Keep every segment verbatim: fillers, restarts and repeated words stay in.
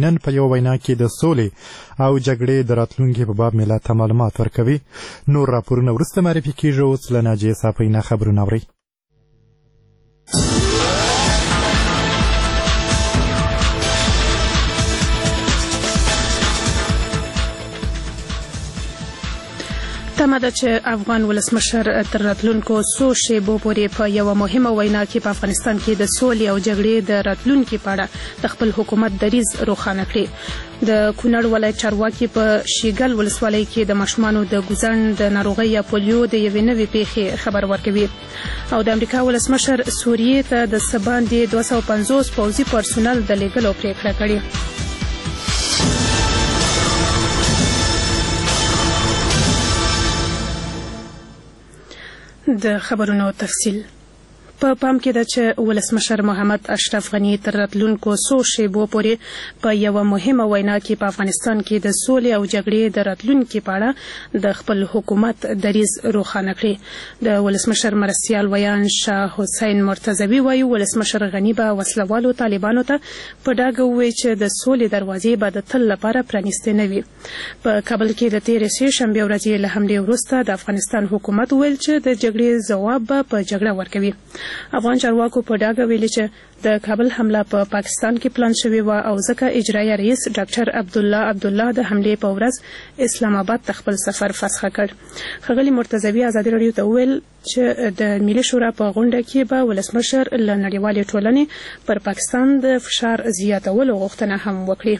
نن په یو وینا کې د سولې او جګړې د راتلونکي په باب ملت ته معلومات ورکوي. نور راپورونه وروسته معرفي کیږي. اوس له ناجیې صافۍ نه خبرونه اورئ. تمه ده چې افغان ولسمشر تر راتلونکو څو شیبو پورې په یوه مهمه وینا کې په افغانستان کې د سولې او جګړې د راتلونکي په اړه د خپل حکومت دریځ روښانه کړي. د کونړ ولایت چارواکي په شیګل ولسوالۍ کې د ماشومانو د ګوزڼ د ناروغۍ یا پولیو د یوې نوې پیښې خبر ورکوي. او د امریکا ولسمشر سوریې ته د څه باندې دوه سوه پنځوس پوځي پرسونل د لیږلو پریکړه کړې. د خبرونو تفصیل په پام کې ده چې ولسمشر محمد اشرف غني تر راتلونکو څو شیبو پورې په یوه مهمه وینا کې په افغانستان کې د سولې او جګړې د راتلونکي په اړه د خپل حکومت دریځ روښانه کړي. د ولسمشر مرستیال ویان شاه حسین مرتضوي وایي ولسمشر غني به وسلوالو طالبانو ته په ډاګه ووایي چې د سولې دروازې به د تل لپاره پرانیستې نه وي. په کابل کې د تېرې سې شنبې ورځې له حملې وروسته د افغانستان حکومت وویل چې د جګړې ځواب به په جګړه ورکوي. افغان چارواکو په ډاګه ویلي چې د کابل حمله په پا پاکستان کې پلان شوې وه او ځکه اجرایه رئیس ډاکټر عبدالله عبدالله د حملې په ورځ اسلام آباد ته خپل سفر فسخه کړ. ښاغلي مرتضوي ازادي راډیو ته وویل چې د ملي شورا په غونډه کې به ولسمشر له نړیوالې ټولنې پر پاکستان د فشار زیاتولو غوښتنه هم وکړي.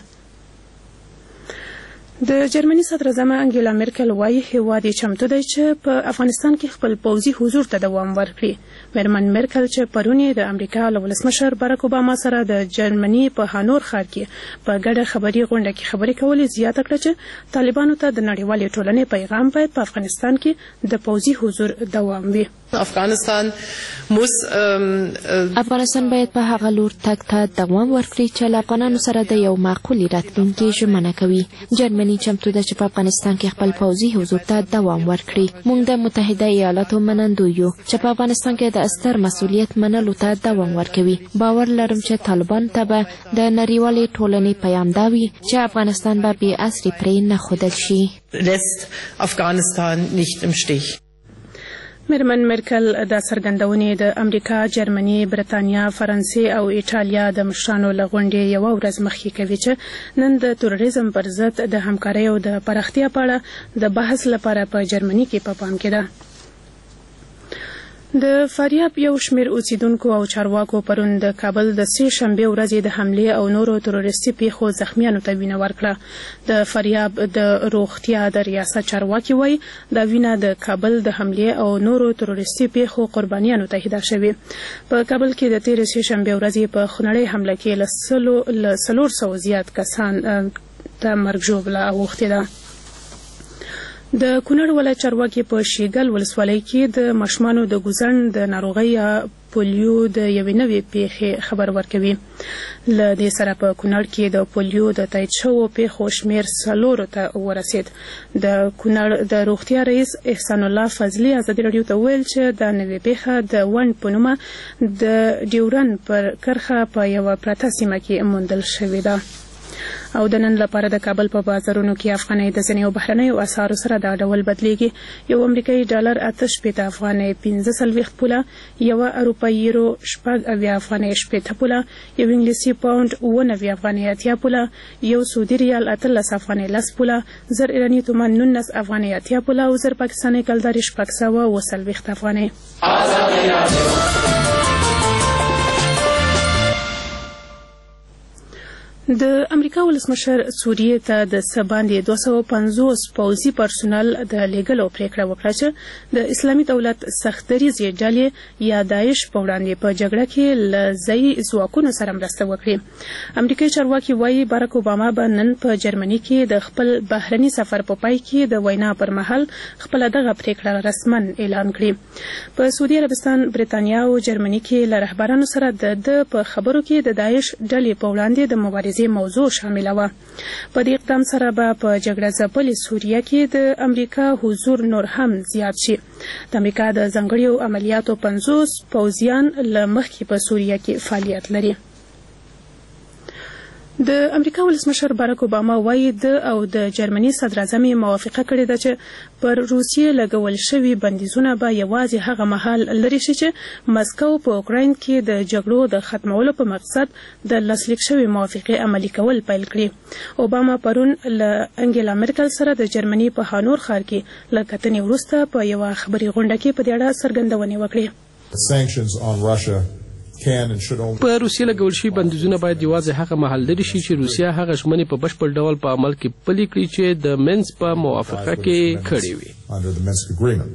د جرمني صدراعظمه انګیلا مرکل وایي هیواد یې چمتو دی چې په افغانستان کې خپل پوځي حضور ته دوام ورکړي. میرمن مرکل چې پرون یې د امریکا له ولسمشر باراک اوباما سره د جرمني په هانور ښار کې په ګډه خبري غونډه کې خبرې کولې زیاته کړه چې طالبانو ته د نړیوالې ټولنې پیغام باید په افغانستان کې د پوځي حضور دوام وي. افغانستان موس افغانستان باید په هغه لور تګ ته دوام ورکړي چې له افغانانو سره د یو معقولې راتلونکي ژمنه کوي. جرمني چمتو ده چې په افغانستان کې خپل پوځي حضور ته دوام ورکړي. موږ د متحده ایالاتو منندوی یو چې په افغانستان کې د ستر مسؤلیت منلو ته دوام ورکوي. باور لرم چې طالبان ته به د نړیوالې ټولنې پیام دا وي چې افغانستان به بې اسرې پرې نه ښودل شي. lässt Afghanistan nicht im Stich. میرمن مرکل دا څرګندونې د امریکا، جرمني، برتانیا، فرانسې او ایټالیا د مشرانو له غونډې یوه ورځ مخکې کوي چې نن د تروریزم پر ضد د همکارۍ او د پراختیا په اړه د بحث لپاره په جرمني کې په پام کې ده. د فاریاب یو شمېر اوسیدونکو او چارواکو پرون د کابل د سې شنبې ورځې د حملې او نورو تروریستي پیښو زخمیانو ته وینه ورکړه. د فاریاب د روغتیا د ریاست چارواکي وایي دا وینه د کابل د حملې او نورو تروریستي پیښو قربانیانو ته هدا شوې. په کابل کې د تېرې سې شنبې ورځې په خونړۍ حمله کې له څلور سوه زیات کسان ته مرګ ژوبله اوښتې ده. د کونړ ولایت چارواکي په شیګل ولسوالۍ کې د ماشومانو د ګوزڼ د ناروغۍ یا پولیو د یوې نوې پیښې خبر ورکوي. له دې سره په کونړ کې د پولیو د تایید شوو پیښو شمېر څلورو ته ورسېد. د کونړ د روغتیا رئیس احسان الله فضلي ازادي راډیو ته وویل چې دا نوې پیښه د ونډ په نومه د ډیورن پر کرښه په یوه پرته سیمه کې موندل شوې ده. او د نن لپاره د کابل په بازارونو کې افغانۍ د ځینې بهرنیو اسعارو سره دا ډول بدلیږي. یو امریکایي ډالر اته شپېته افغانۍ پنځه څلوېښت پوله، یوه اروپایي یورو شپږ اویا افغانۍ شپېته پوله، یو انګلیسي پاونډ اووه نوي افغانۍ اتیا پوله، یو سعودي ریال اتلس افغانۍ لس پوله، زر ایراني تومان نولس افغانۍ اتیا پوله او زر پاکستاني کلدارې شپږ سوه اووه څلوېښت افغانۍ. د امریکا ولسمشر سوریې ته د څه باندې دوه سوه پنځوس پوځي پرسونل د لیږلو پریکړه وکړه چې د اسلامي دولت سخت دریځې ډلې یا داعش په وړاندې په جګړه کې له ځایي ځواکونو سره مرسته وکړي. امریکایي چارواکي وایي باراک اوباما به نن په جرمني کې د خپل بهرني سفر په پای کې د وینا پر مهال خپله دغه پریکړه رسما اعلان کړي. په سعودي عربستان، برتانیا او جرمني کې له رهبرانو سره د ده په خبرو کې د داعش ډلې په وړاندې د مبارزې موضوع شامله وه. په دې اقدام سره به په جګړه ځپلې سوریه کې د امریکا حضور نور هم زیات شي. د امریکا د ځانګړیو عملیاتو پنځوس پوځیان له مخکې په سوریه کې فعالیت لري. د امریکا ولسمشر باراک اوباما وایي د او د جرمني صدر اعظم موافقه کړې ده چې پر روسیې لګول شوي بندیزونه به یوازې هغه مهال لرې شي چې مسکو په اوکراین کې د جګړو د ختمولو په مقصد د لاسلیک شوي موافقې عملي کول پیل کړي. اوباما پرون له انګیلا مرکل سره د جرمني په هانور ښار کې له کتنې وروسته په یوه خبري غونډه کې په دې اړه څرګندونې وکړې. په روسیې لګول شوي بندیزونه باید یوازې هغه مهال لرې شي چې روسیه هغه ژمنې په بشپړ ډول په عمل کې پلي کړي چې د منځ په موافقه کې کړې وي.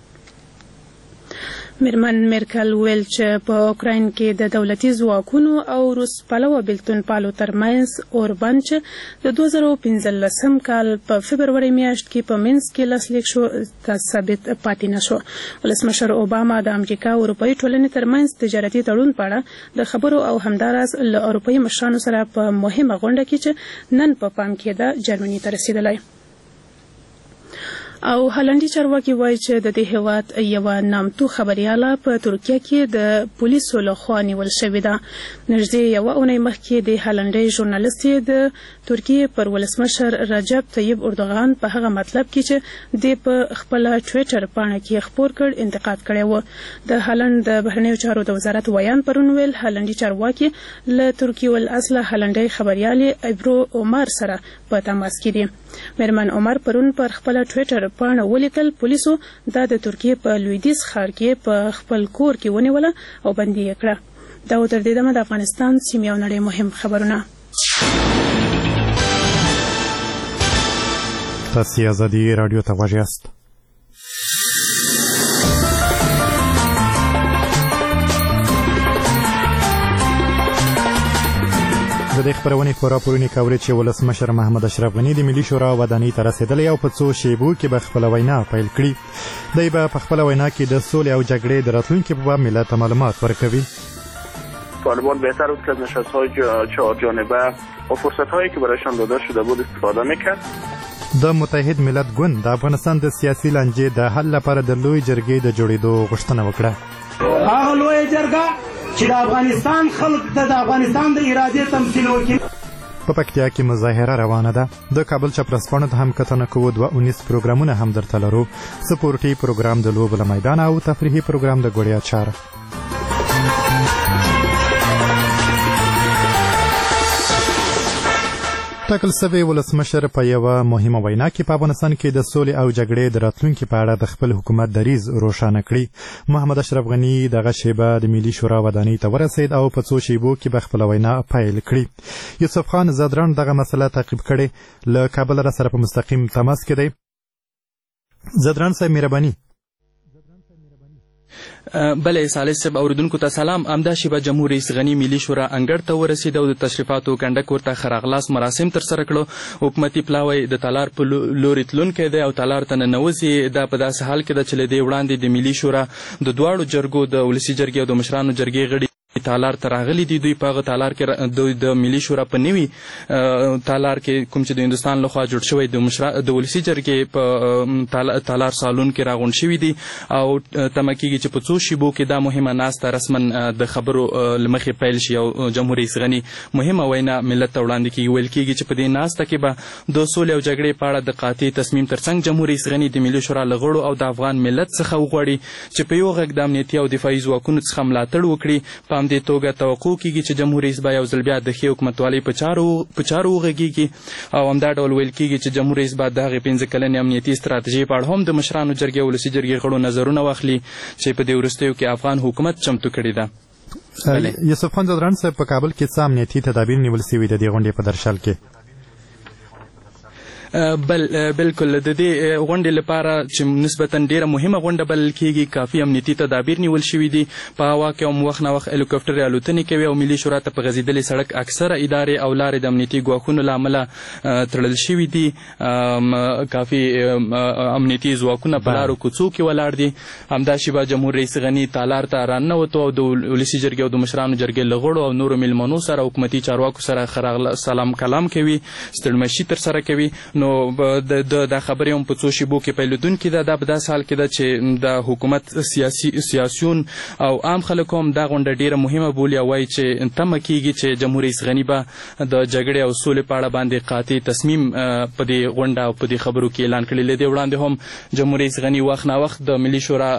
میرمن میرکل ویل چې په اوکراین کې د دولتي ځواکونو او روس پلوه بیلتون پالو ترمنځ اوربند چې د دوه زره پنځلسم کال په فبروري میاشت کې په منځ کې لاسلیک شو ثابت پاتې نه شو. ولسمشر اوباما د امریکا او اروپایي ټولنې ترمنځ تجارتي تړون په اړه د خبرو او همداراز له اروپایي مشرانو سره په مهمه غونډه کې چې نن په پام کې ده جرمني ته رسیدلی. او هالندي چارواکي وایي چې د دې هیواد یوه نامتو خبریاله په ترکیه کې د پولیسو لخوا نیول شوې ده. نږدې یوه اونۍ مخکې د هالندي ژورنالستې د ترکیې پر ولسمشر رجب طیب اردوغان په هغه مطلب کې چې د په خپله ټویټر پاڼه کې خپور کړ انتقاد کړی و. د هالند د بهرنیو چارو د وزارت ویان پرون ویل هالندي چارواکي له ترکیې الاصله هالندي خبریالې ایبرو عمر سره په تماس کې دي. میرمن عمر پرون پر خپله ټویټر پاڼه ولیکل پولیسو دا د ترکیې په لویدیځ ښار کې په خپل کور کې ونیوله او بندي یې کړه. دا و تر دې دمه د افغانستان سیمې او نړۍ مهم خبرونه. تاسې ازادي راډیو ته غوږ یاست. د دې خبرونې خورا پورونې کورې چې ولسمشر محمد اشرف غني د ملي شورا ودانۍ ته رسېدلی او په څو شیبو کې به خپله وینا پیل کړي. دی به په خپله وینا کې د سولې او جګړې د راتلونکي په باب ملت ته معلومات ورکوي. طالبان بهتر بود که از نشست‌های چهار جانبه و فرصت‌هایی که برایشان داده شده بود استفاده می‌کرد. د متحد ملت ګوند د افغانستان د سیاسي لانجې د حل لپاره د لوی جرګې د جوړېدو غوښتنه وکړه. هغه لویه جرګه چې د افغانستان خلک د افغانستان د ارادې تمثیل وکړي. په پکتیا کې مظاهره روانه ده. د کابل چاپرسپاڼو ته هم کتنه کوو. دوه اونیس پروګرامونه هم درته لرو. سپورټي پروګرام د لوبو له میدانه او تفریحي پروګرام د ګوړیا چاره. ټاکل سوی ولسمشر په یوه مهمه وینا کې په افغانستان کې د سولې او جګړې د راتلونکي په اړه د خپل حکومت دریځ روښانه کړي. محمد اشرف غني دغه شیبه د ملي شورا ودانۍ ته ورسېد او په څو شیبو کې به خپله وینا پیل کړي. یوسف خان زادران دغه مسله تعقیب کړې. له کابل را سره په مستقیم تماس کې دی. زادران صاحب مهرباني. بله صالح صاحب اوریدونکو ته سلام. همدا شیبه جمهور رئیس غني ملي شورا انګړ ته ورسېد او د تشریفاتو کنډک ورته ښه راغلاست مراسم ترسره کړو. حکومتي پلاوی د تالار په لوري تلونکی دی او تالار ته ننوځي. دا په داسې حال کې ده چې له دې وړاندې د ملي شورا د دواړو جرګو د ولسي جرګې او د مشرانو جرګې غړي تالار ته راغلي دي. دوی په هغه تالار کې دوی د ملي شورا په نوي تالار کې کوم چې د هندوستان لخوا جوړ شوی د د ولسي جرګې په تالار سالون کې راغونډ شوي دي او تمه کېږي چې په څو شیبو کې دا مهمه ناسته رسما د خبرو له مخې پیل شي او جمهور رئیس غني مهمه وینا ملت ته وړاندې کېږي. ویل کېږي چې په دې ناسته کې به د سولې او جګړې په اړه د قاطع تصمیم ترڅنګ جمهور رئیس غني د ملي شورا له غړو او د افغان ملت څخه وغواړي چې په یو غږ د امنیتي او دفاعي ځواکونو څخه ملاتړ وکړي. په همدې توګه توقع کېږي چې جمهور رئیس به یو ځل بیا د ښې حکومتوالۍ په چارو په چارو وغږېږي او همدا ډول ویل کېږي چې جمهور رئیس به د هغې پنځه کلنې امنیتي ستراتیژۍ په اړه هم د مشرانو جرګې او ولسي جرګې غړو نظرونه واخلي چې په دې وروستیو کې افغان حکومت چمتو کړې ده. یوسف خان زادران صاحب په کابل کې څه امنیتي تدابیر نیول سوي د دې غونډې په درشل کې؟ بل بالکل د دې غونډې لپاره چې نسبتا ډیره مهمه غونډه بلل کېږي کافي امنیتي تدابیر نیول شوي دي. په هوا کې هم وخت نه وخت هلیکوپټرې الوتنې کوي او ملي شورا ته په غځېدلې سړک اکثره ادارې او لارې د امنیتي ګواښونو له امله تړل شوي دي. کافي امنیتي ځواکونه په لارو کوڅو کې ولاړ دي. همدا شیبه جمهور رئیس غني تالار ته راننوتو او د ولسي جرګې او د مشرانو جرګې له غړو او نورو میلمنو سره حکومتي چارواکو سره سلام کلام کوي ستړمشي ترسره کوي. نو د د خبرې هم په څو شیبو کې پیلودونکې ده. دا په داسې حال کې ده چې د حکومت سیاسي سیاسیون او عام خلک هم دا غونډه ډیره مهمه بولي او وایي چې تمه کېږي چې جمهور رئیس غني به د جګړې او سولې په اړه باندې قاطع تصمیم په دې غونډه او په دې خبرو کې اعلان کړی. له دې وړاندې هم جمهور رئیس غني وخت نا وخت د ملي شورا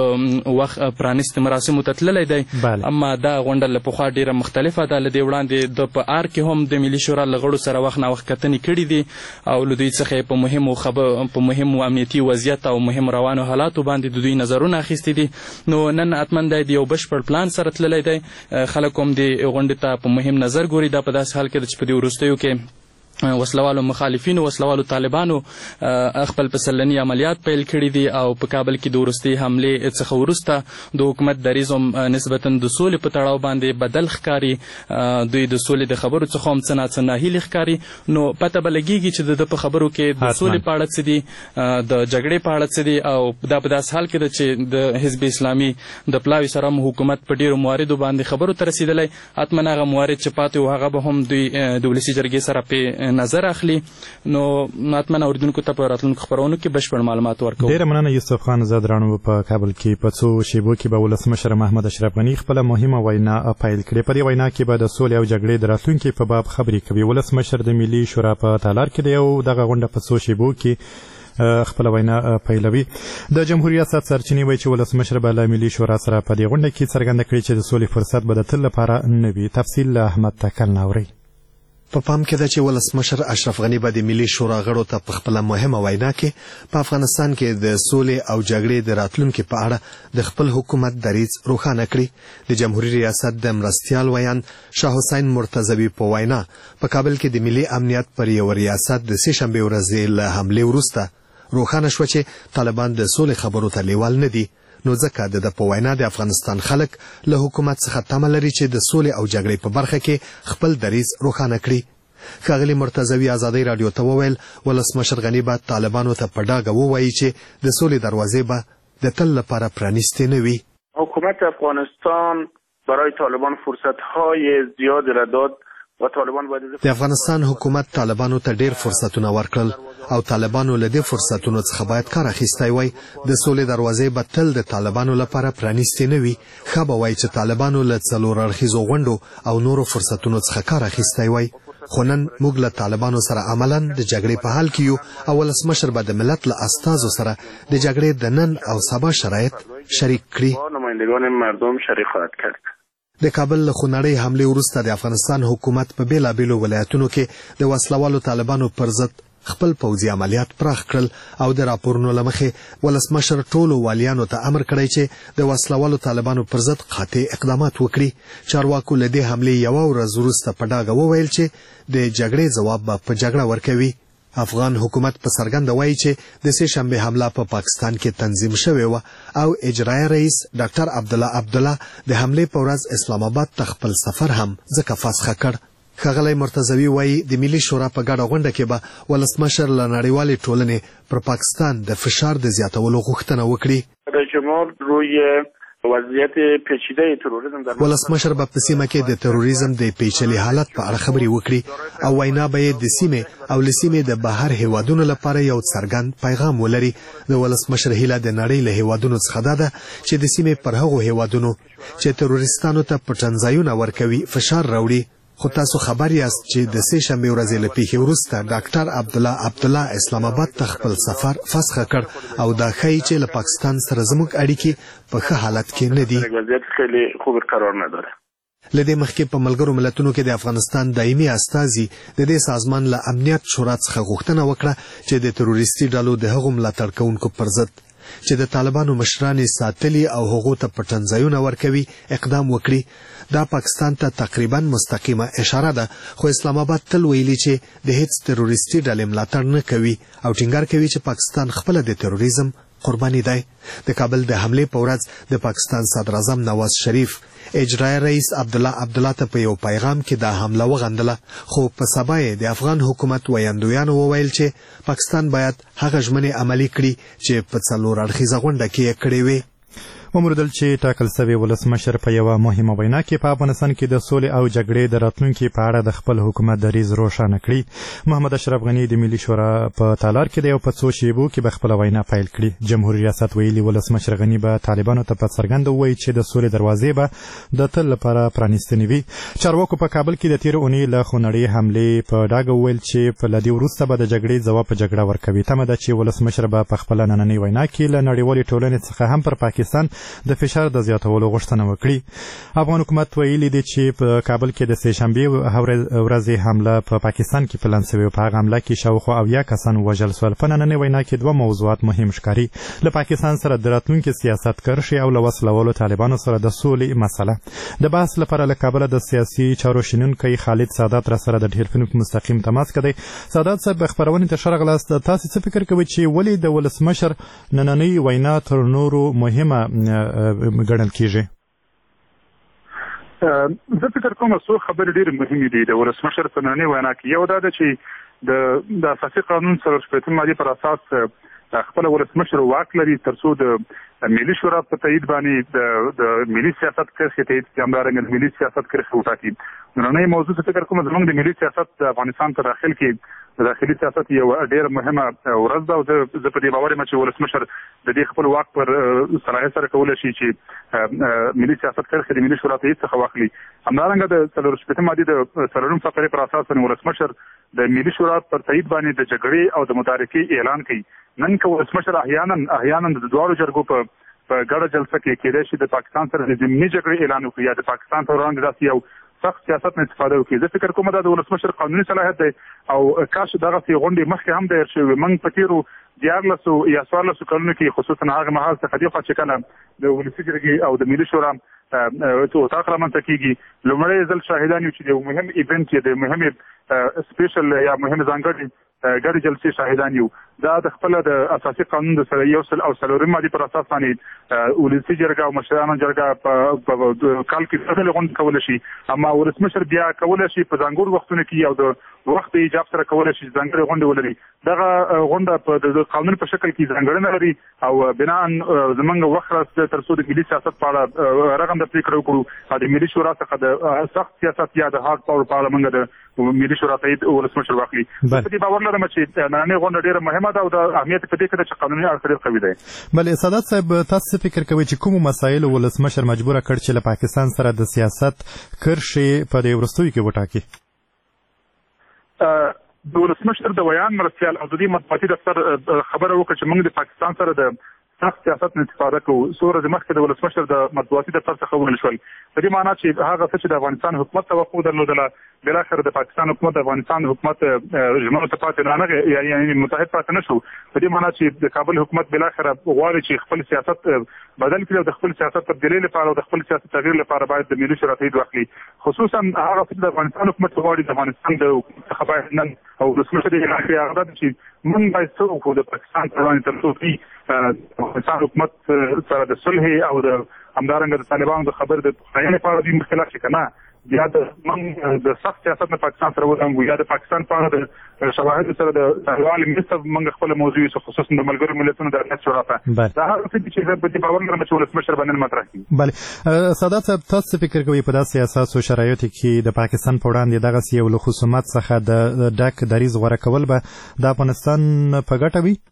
د وخت پرانیستو مراسمو ته تللی دی، اما دا غونډه له پخوا ډیره مختلفه ده. له دې وړاندې د په آر کې هم د ملي شورا له غړو سره وخت نا وخت کتنې کړي دي او له دوی څخه په مهمو خبر په مهمو امنیتي وضعیت او مهم روانو حالاتو باندې د دوی نظرونه اخیستي دي. نو نن اتمن دی د یو بشپړ پلان سره تللی دی. خلک هم د غونډې ته په مهم نظر ګوري. دا په داسې حال کې ده چې په دې وروستیو کې وسلوالو مخالفینو وسلوالو طالبانو خپل پسلني عملیات پیل کړي دي او په کابل کې د وروستي حملې څخه وروسته د حکومت دریځ هم نسبتا د سولې په تړاو باندې بدل ښکاري. دوی د سولې د خبرو څخه هم څه ناڅه ناهیلي ښکاري. نو پته به لګېږي چې د په خبرو کې د سولې په اړه څه دي، د جګړې په اړه څه دي، او دا په داسې حال کې ده چې د حزب اسلامي د پلاوي سره هم حکومت په ډېرو مواردو باندې خبرو ته رسېدلی. حتما هغه موارد چې پاتې وو هغه به هم دوی د ولسي جرګې سره پې نظر اخلي. نو ماتمن اوریدونکو ته په راتلونکو خبرونو کې بشپړ معلومات ورکوو. ډېره مننه یوسف خان زاد راڼو. په کابل کې په څو شیبو کې به ولسمشر محمد اشرف غني خپله مهمه وینا پیل کړې. په دې وینا کې به د سولې او جګړې د راتلونکي په باب خبرې کوي. ولسمشر د ملي شورا په تالار کې د یو دغه غونډه په څو شیبو کې خپل وینا پیلوي. د جمهوریت ریاست سرچینې وایي چې ولسمشر به له ملي شورا سره په دې غونډه کې څرګنده کړي چې د سولې فرصت به د تل لپاره نه وي. تفصیل له احمد تکل ناوري. په پام کې ده چې ولسمشر اشرف غني به د ملي شورا غړو ته په خپل مهمه وینا کې په افغانستان کې د سولې او جګړې د راتلونکي په اړه د خپل حکومت دریځ روښانه کړي. د جمهوریت ریاست د مرستیال ویان شاه حسین مرتضوی په وینا په کابل کې د ملي امنیت پر یو ریاست د سه شنبه ورځې له حملې وروسته روښانه شو چې طالبان د سولې خبرو ته لیوال نه دي. نو ځکه د په وینا د افغانستان خلک له حکومت څخه تمه لري چې د سولې او جګړې په برخه کې خپل دریځ روښانه کړي. ښاغلي مرتضوی ازادۍ راډیو ته وویل ولسمشر غني به طالبانو ته په ډاګه ووایي چې د سولې دروازې به د تل لپاره پرانیستې نه وي. حکومت افغانستان برای طالبان فرصت‌های زیادی را داد و طالبان باید د افغانستان حکومت طالبانو ته ډېر فرصتونه ورکړل او طالبانو له دې فرصتونو څخه باید کار اخیستی وای. د سولې دروازې به تل د طالبانو لپاره پرانیستې نه وي. ښه به وای چې طالبانو له څلور اړخیزو غونډو او نورو فرصتونو څخه کار اخیستی وای. خو نن موږ له طالبانو سره عملاً د جګړې په حال کې یو او ولسمشر به د ملت له استازو سره د جګړې د نن او سبا شرایط شریک کړي. نمایندگان مردم شریک خواهد کرد. د کابل له خونړۍ حملې وروسته د افغانستان حکومت په بیلابیلو ولایتونو کې د وسلوالو طالبانو پر ضد خپل پوځي عملیات پراخ کړل او د راپورونو له مخې ولسمشر ټولو والیانو ته امر کړی چې د وسلوالو طالبانو پر ضد قاطع اقدامات وکړي. چارواکو له دې حملې یوه ورځ وروسته په ډاګه وویل چې د جګړې ځواب به په جګړه ورکوي. افغان حکومت په څرګنده وایي چې د سه شنبه حمله په پا پاکستان کې تنظیم شوې و او اجرایي رئیس ډاکټر عبدالله عبدالله د حملې په ورځ اسلام آباد ته خپل سفر هم ځکه فسخه کړ. ښاغلی مرتضوی وایي د ملي شورا په ګډه غونډه کې به ولسمشر له نړیوالې ټولنې پر پاکستان د فشار د زیاتولو غوښتنه وکړي. رئیس جمهور روی وضعیت پیچیده تروریسم در ولسمشر به په سیمه کې د تروریزم د پیچلي حالت په اړه خبرې وکړي او وینا به د سیمې او له سیمې د بهر هیوادونو لپاره یو څرګند پیغام ولري. د ولسمشر هیله د نړۍ له هیوادونو څخه ده چې د سیمې پر هغو هیوادونو چې تروریستانو ته پټنځایونه ورکوي فشار راوړي. خو تاسو خبر یاست چې د سه شنبه ورځې له پیښې وروسته ډاکټر عبدالله عبدالله اسلام آباد ته خپل سفر فسخه کړ او دا ښیي چې له پاکستان سره زموږ اړیکې په ښه حالت کې نه دي. وضعیت خیلی خوب قرار نداره. له دې مخکې په ملګرو ملتونو کې د افغانستان دایمي استازي د دې سازمان له امنیت شورا څخه غوښتنه وکړه چې د تروریستي ډلو د هغو ملاتړ کوونکو پر ضد چې د طالبانو مشران ساتلي او هغو ته پټنځایونه ورکوي اقدام وکړي. دا پاکستان ته تقریبا مستقیمه اشاره ده، خو اسلام آباد تل ویلي چې د هیڅ تروریستي ډلې ملاتړ نه کوي او ټینګار کوي چې پاکستان خپله د تروریزم قرباني دی. د کابل د حملې په ورځ د پاکستان صدر اعظم نواز شریف اجرایي رئیس عبدالله عبدالله ته په یو پیغام کې دا حمله وغندله، خو په سبا یې د افغان حکومت ویاندویانو وویل چې پاکستان باید هغه ژمنې عملي کړي چې په څلور اړخیزه غونډه کې یې کړې وې. وموردل چې ټاکل سوی ولسمشر په یوه مهمه وینا کې په افغانستان کې د سولې او جګړې د راتلونکي په اړه د خپل حکومت دریځ روښانه کړي. محمد اشرف غني د ملي شورا په تالار کې د یو په څو شیبو کې به خپله وینا پیل کړي. جمهوریت ریاست ویلي ولسمشر غني به طالبانو ته په څرګنده ووایي چې د سولې دروازې به د تل لپاره پرانیستنې وي. چارواکو په کابل کې د تېرې اونۍ له خونړۍ حملې په ډاګه وویل چې په له دې وروسته به د جګړې ځواب په جګړه ورکوي. تمه ده چې ولسمشر به په خپله نننۍ وینا کې له نړیوالې ټولنې څخه هم پر پاکستان د فشار د زیاتولو غوښتنه وکړي. افغان حکومت ویلي دی چې په کابل کې د سې شنبې ورځې حمله په پا پاکستان کې پلان شوې او په هغه حمله کې شاوخوا اویا کسان ووژل شول. په نننۍ وینا کې دوه موضوعات مهم ښکاري: له پاکستان سره د راتلونکي سیاست کرښې او له وسلوالو طالبانو سره د سولې مسله. د بحث لپاره له کابله د سیاسي چارو شنونکی خالد سادات را سره د ټلیفون مستقیم تماس کړی. سادات صاحب، خپرونې ته ښه راغلاست. تاسو څه فکر کوئ چې ولې د ولسمشر نننۍ وینا تر نورو مهمه ګڼل کیږي؟ زه فکر کوم څو خبرې ډېرې مهمې دي د ولسمشر په نننۍ وینا کې. یو دا ده چې د اساسي قانون څلور شپېتم مادې پر اساس خپل ولسمشر واک لري تر څو د ملي شورا په تایید باندې د ملي سیاست کرښې تایید کړي، همدارنګه د ملي سیاست کرښې وټاکي. نننۍ موضوع څه فکر کوم زموږ د ملي سیاست د افغانستان په داخل کې د داخلي سیاست یو ډېره مهمه ورځ ده او زه په دې باور یم چې ولسمشر د دې خپل واک پر صلاحیت سره کولی شي چې ملي سیاست کرښې د ملي شورا تایید څخه واخلي. همدارنګه د څلور شپېتم مادې د څلورم فقرې پر اساس ولسمشر د ملي شورا پر تایید باندې د جګړې او د متارکې اعلان کوي. نن که ولسمشر احیانا احیانا د دواړو جرګو په په ګډه جلسه کې کېدای شي د پاکستان سره د ضمني جګړې اعلان وکړي یا د پاکستان پر وړاندې داسې یو سخت سیاست نه استفاده وکړي. زه فکر کوم دا د ولسمشر قانوني صلاحیت دی او کاش دغسې غونډې مخکې هم دایر شوې. موږ په تېرو دیارلسو یا څوارلسو کلونو کې خصوصا هغه مهال څخه دې خوا چې کله د ولسي جرګې او د ملي شورا اتاق رامنځته کېږي، لومړی ځل شاهدان یو چې د یو مهم ایونټ یا د مهمې سپیشل یا مهم ځانګړي ګډې جلسې شاهدان یو. دا د خپله د اساسي قانون د سره یو سل او څلورم مادې پر اساس باندې ولسي جرګه او مشرانو جرګه په کال کې څه غونډه کولی شي، اما ولسمشر بیا کولی شي په ځانګړو وختونو کې او د وخت ایجاب سره کولی شي ځانګړې غونډې ولري. دغه غونډه په د قانون په شکل کې ځانګړنه لري او بناء زموږ وخت راځي تر څو د ملي سیاست په اړه رغنده پرېکړه وکړو او د ملي شورا څخه د سخت سیاست یا د هارډ پاور په اړه موږ د ملي شورا تایید ولسمشر واخلي. په دې باور لرم چې نننۍ غونډه ډېره مهمه ده او د اهمیت په دې کې ده چې قانوني اړخ ډېر قوي دی. بلې سادات صاحب، تاسو فکر کوئ چې کومو مسایلو ولسمشر مجبوره کړ چې له پاکستان سره د سیاست کرښې په دې وروستیو کې وټاکي؟ د ولسمشر د ویان مرستیال او د دې مطبوعاتي دفتر خبره وکړه چې موږ د پاکستان سره د سخت سیاست نه استفاده کوو. څو ورځې مخکې د ولسمشر د مطبوعاتي دفتر څخه وویل شول، په دې معنا چې هغه څه چې د افغانستان حکومت توقع درلودله بالاخره د پاکستان حکومت د افغانستان حکومت ژمنو ته پاتې رانغی، یعنې متحد پاتې نه شو. په دې معنا چې د کابل حکومت بالاخره غواړي چې خپل سیاست بدل کړي او د خپل سیاست تبدیلۍ لپاره او د خپل سیاست تغییر لپاره باید د ملي شورا تایید واخلي. خصوصا هغه څه چې د افغانستان حکومت غواړي د افغانستان د حکومت څخه باید نن او ولسمشر یې اعلان کړی هغه دا چې موږ باید څه وکړو د پاکستان پر وړاندې تر څو افغانستان حکومت سره د صلح او د همدارنګه د طالبانو د خبرې د پخلاینې لپاره دوی مخکې شي که نه یا د موږ د سخت سیاست نه پاکستان سره ولنګو یا د پاکستان په اړه د شواهدو سره د نړیوالې مرستې موږ خپله موضوع یو خصوصا د ملګرو ملتونو د امنیت شورا ته دا هغه څه دي چې زه په دې باور لرم چې ولسمشر به نن مطرح کړي. بله سادات صاحب، تاسو څه فکر کوئ په داسې اساسو شرایطو کې د پاکستان په وړاندې دغسې یو له خصومت څخه د ډک دریځ غوره کول به د افغانستان په ګټه وي؟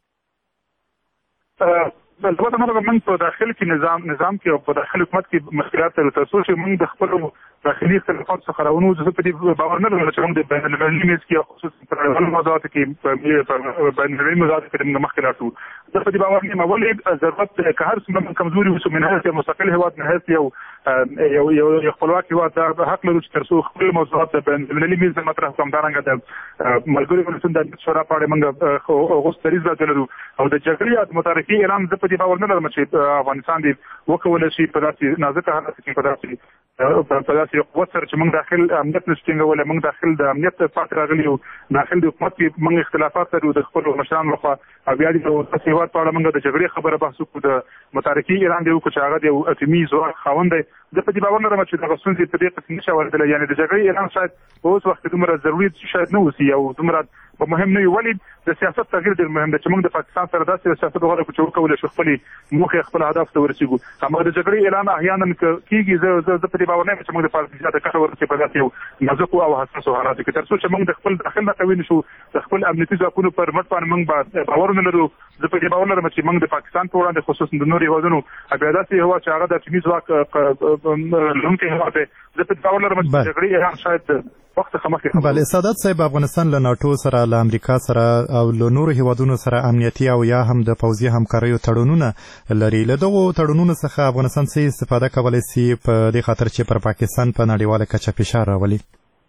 البته موږ موږ په داخل کې نظام نظام کې او په داخل حکومت کې مشکلات لرو، تر څو چې موږ د خپلو داخلي اختلافاتو څخه راونوځو. زه په دې باور نه لرم چې موږ د بین المللي میز کې او خصوصا په نړیوالو موضوعاتو کې په بین المللي موضوعاتو کې موږ مخکې لاړ شو. زه په دې باور نه یم. ولې ضرورت که هر څومره موږ کمزوري اوسو من حیث یو مستقل هېواد، من حیث یو یو یو خپلواک هېواد، دا حق لرو چې تر څو خپل موضوعات د بین المللي میز مطرح کړو. همدارنګه د ملګرو ملتونو د امنیت شورا په اړه موږ غوښت دریځ باید ولرو او د جګړې یا د متارکې اعلان زه په دې باور نه لرم چې افغانستان دې وکولی شي په داسې نازکه حالت کې په داسې په داسې قوت سره چې موږ داخل امنیت نشو ټینګولی. موږ داخل د امنیت پاتې راغلي یو، داخل د حکومت کې موږ اختلافات لرو د خپلو مشرانو لخوا او بیا د داسې هېواد په اړه موږ د جګړې خبره بحث وکړو، د متارکې اعلان دې وکړو چې هغه د یو اټومي ځواک خاوند دی زه په دې باور لرم چې دغه ستونزې په دې قسم نشي اوریدلی، یعنې د جګړې اعلان شاید په اوس وخت کې دومره ضروري شاید نه اوسي او دومره په مهم نه وي. ولې د سیاست تغییر ډېر مهم دی چې موږ د پاکستان سره داسې سیاست غواړو چې وکولی شو خپلې موخې خپل هدف ته ورسېږو. هماغه د جګړې اعلان احیانا کېږي، زه زه په دې باور نه یم چې موږ د پاکستان زیاته ګټه ورسېږي په داسې یو نازکو او حساسو حالاتو کې، تر څو چې موږ د خپل داخل نه قوي نشو، د خپل امنیتي ځواکونو پر مټ باندې موږ باور نه لرو. زه په دې باور لرم چې موږ د پاکستان په وړاندې خصوصا د نورو هېوادونو بیا داسې هېواد چې هغه د اټومي ځواک لرونکی هېواد دی، زه په دې باور لرم چې جګړې اعلان شاید وخت څخه مخکې. بله سعادت صاحب، افغانستان له ناټو سره، له امریکا سره او له نورو هېوادونو سره امنیتي او یا هم د پوځي همکاریو تړونونه لري. له دغو تړونونو څخه افغانستان څه استفاده کولی سي په دې خاطر چې پر پاکستان په نړیواله کچه فشار راولي؟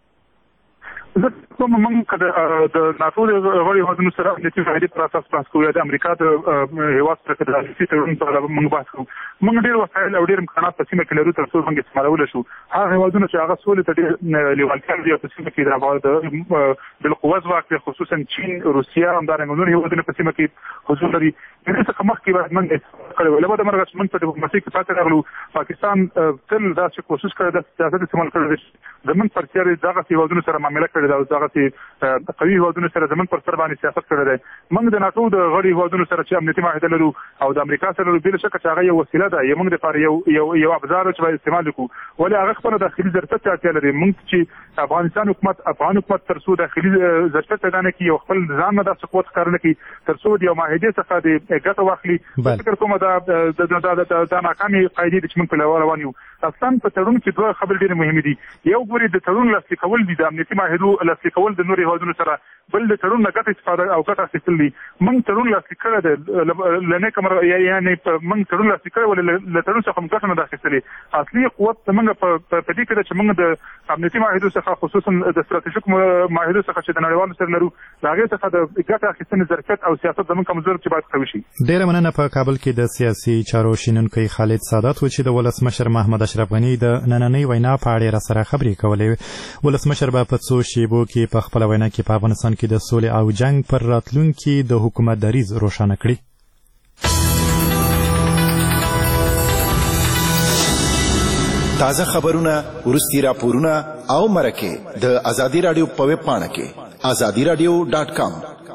زه کوم موږ که د ناټو د غړو هېوادونو سره امنیتي معاهدې پر اساس بحث کوو یا د امریکا د هېواد سره که د اساسي تړون په اړه موږ بحث کوو، موږ ډېر وسایل او ډېر امکانات په سیمه کې لرو تر څو موږ استعمالولی شو. هغه هېوادونه چې هغه سولې ته ډېر لیوالتیا لري او په سیمه کې د بالقوه ځواک دی، خصوصا چین، روسیه، همدارنګه نور هېوادونه په سیمه کې حضور لري. د دې څخه مخکې باید موږ استفاده کړې وای. له بده مرغه چې موږ په ډیپلوماسۍ کې پاتې راغلو، پاکستان تل داسې کوشش کړی ده، سیاست استعمال کړی دی زموږ پر سر دغسې هېوادونو سره معامله کړې ده او دغسې قوي هېوادونو سره زموږ پر سر باندې سیاست کړی دی. موږ د ناټو د غړو هېوادونو سره چې امنیتي معاهده لرو او د امریکا سره لرو، بېله شکه چې هغه یو وسیله ده، یو موږ دپاره یو یو یو ابزار چې باید استعمال وکړو، ولې هغه خپله داخلي ظرفیت ته اړتیا لري. موږ چې افغانستان حکومت افغان حکومت تر څو داخلي ظرفیت پیدا نه کړي او خپل ځان نه داسې قوت ښکاره نه کړي، تر څو د یو معاهدې څخه د ګټه واخلي، فکر کوم دا دا ناکامې قاعدې دي چې موږ په روان یو. اصلا په تړون کې دوه خبرې ډېرې مهمې دي. یو ګوري د تړون لاسلیک کول دي، د امنیتي معاهدو لاسلیک کول د نورو هېوادونو سره، بل د تړون نه ګټه استفاده او ګټه اخیستل دي. موږ تړون لاسلیک کړی دی له نیکه مرغه، یعنې موږ تړون لاسلیک کړی ولې له تړون څخه موږ ګټه نه ده اخیستلې. اصلي قوت زموږ په دې کې ده چې موږ د امنیتي معاهدو څخه، خصوصا د ستراتیژیکو معاهدو څخه چې د نړیوالو سره لرو، د هغې څخه د ګټه اخیستنې ظرفیت او سیاست زموږ کمزور چې باید قوي شي. ډېره مننه. په کابل کې د سیاسي چارو شینونکی خالد سادات و چې د ولسمشر محمد اشرف غني د نننۍ وینا په اړه را سره خبرې کولې. ولسمشر به په څو شیبو کې په خپله وینا کې په افغانستان کې د سولې او جنګ پر راتلونکي د حکومت دریځ روښانه کړي. تازه خبرونه، وروستي راپورونه او مرکې د ازادي راډیو په ویب پاڼه کې ازادي راډیو ډاټ کام.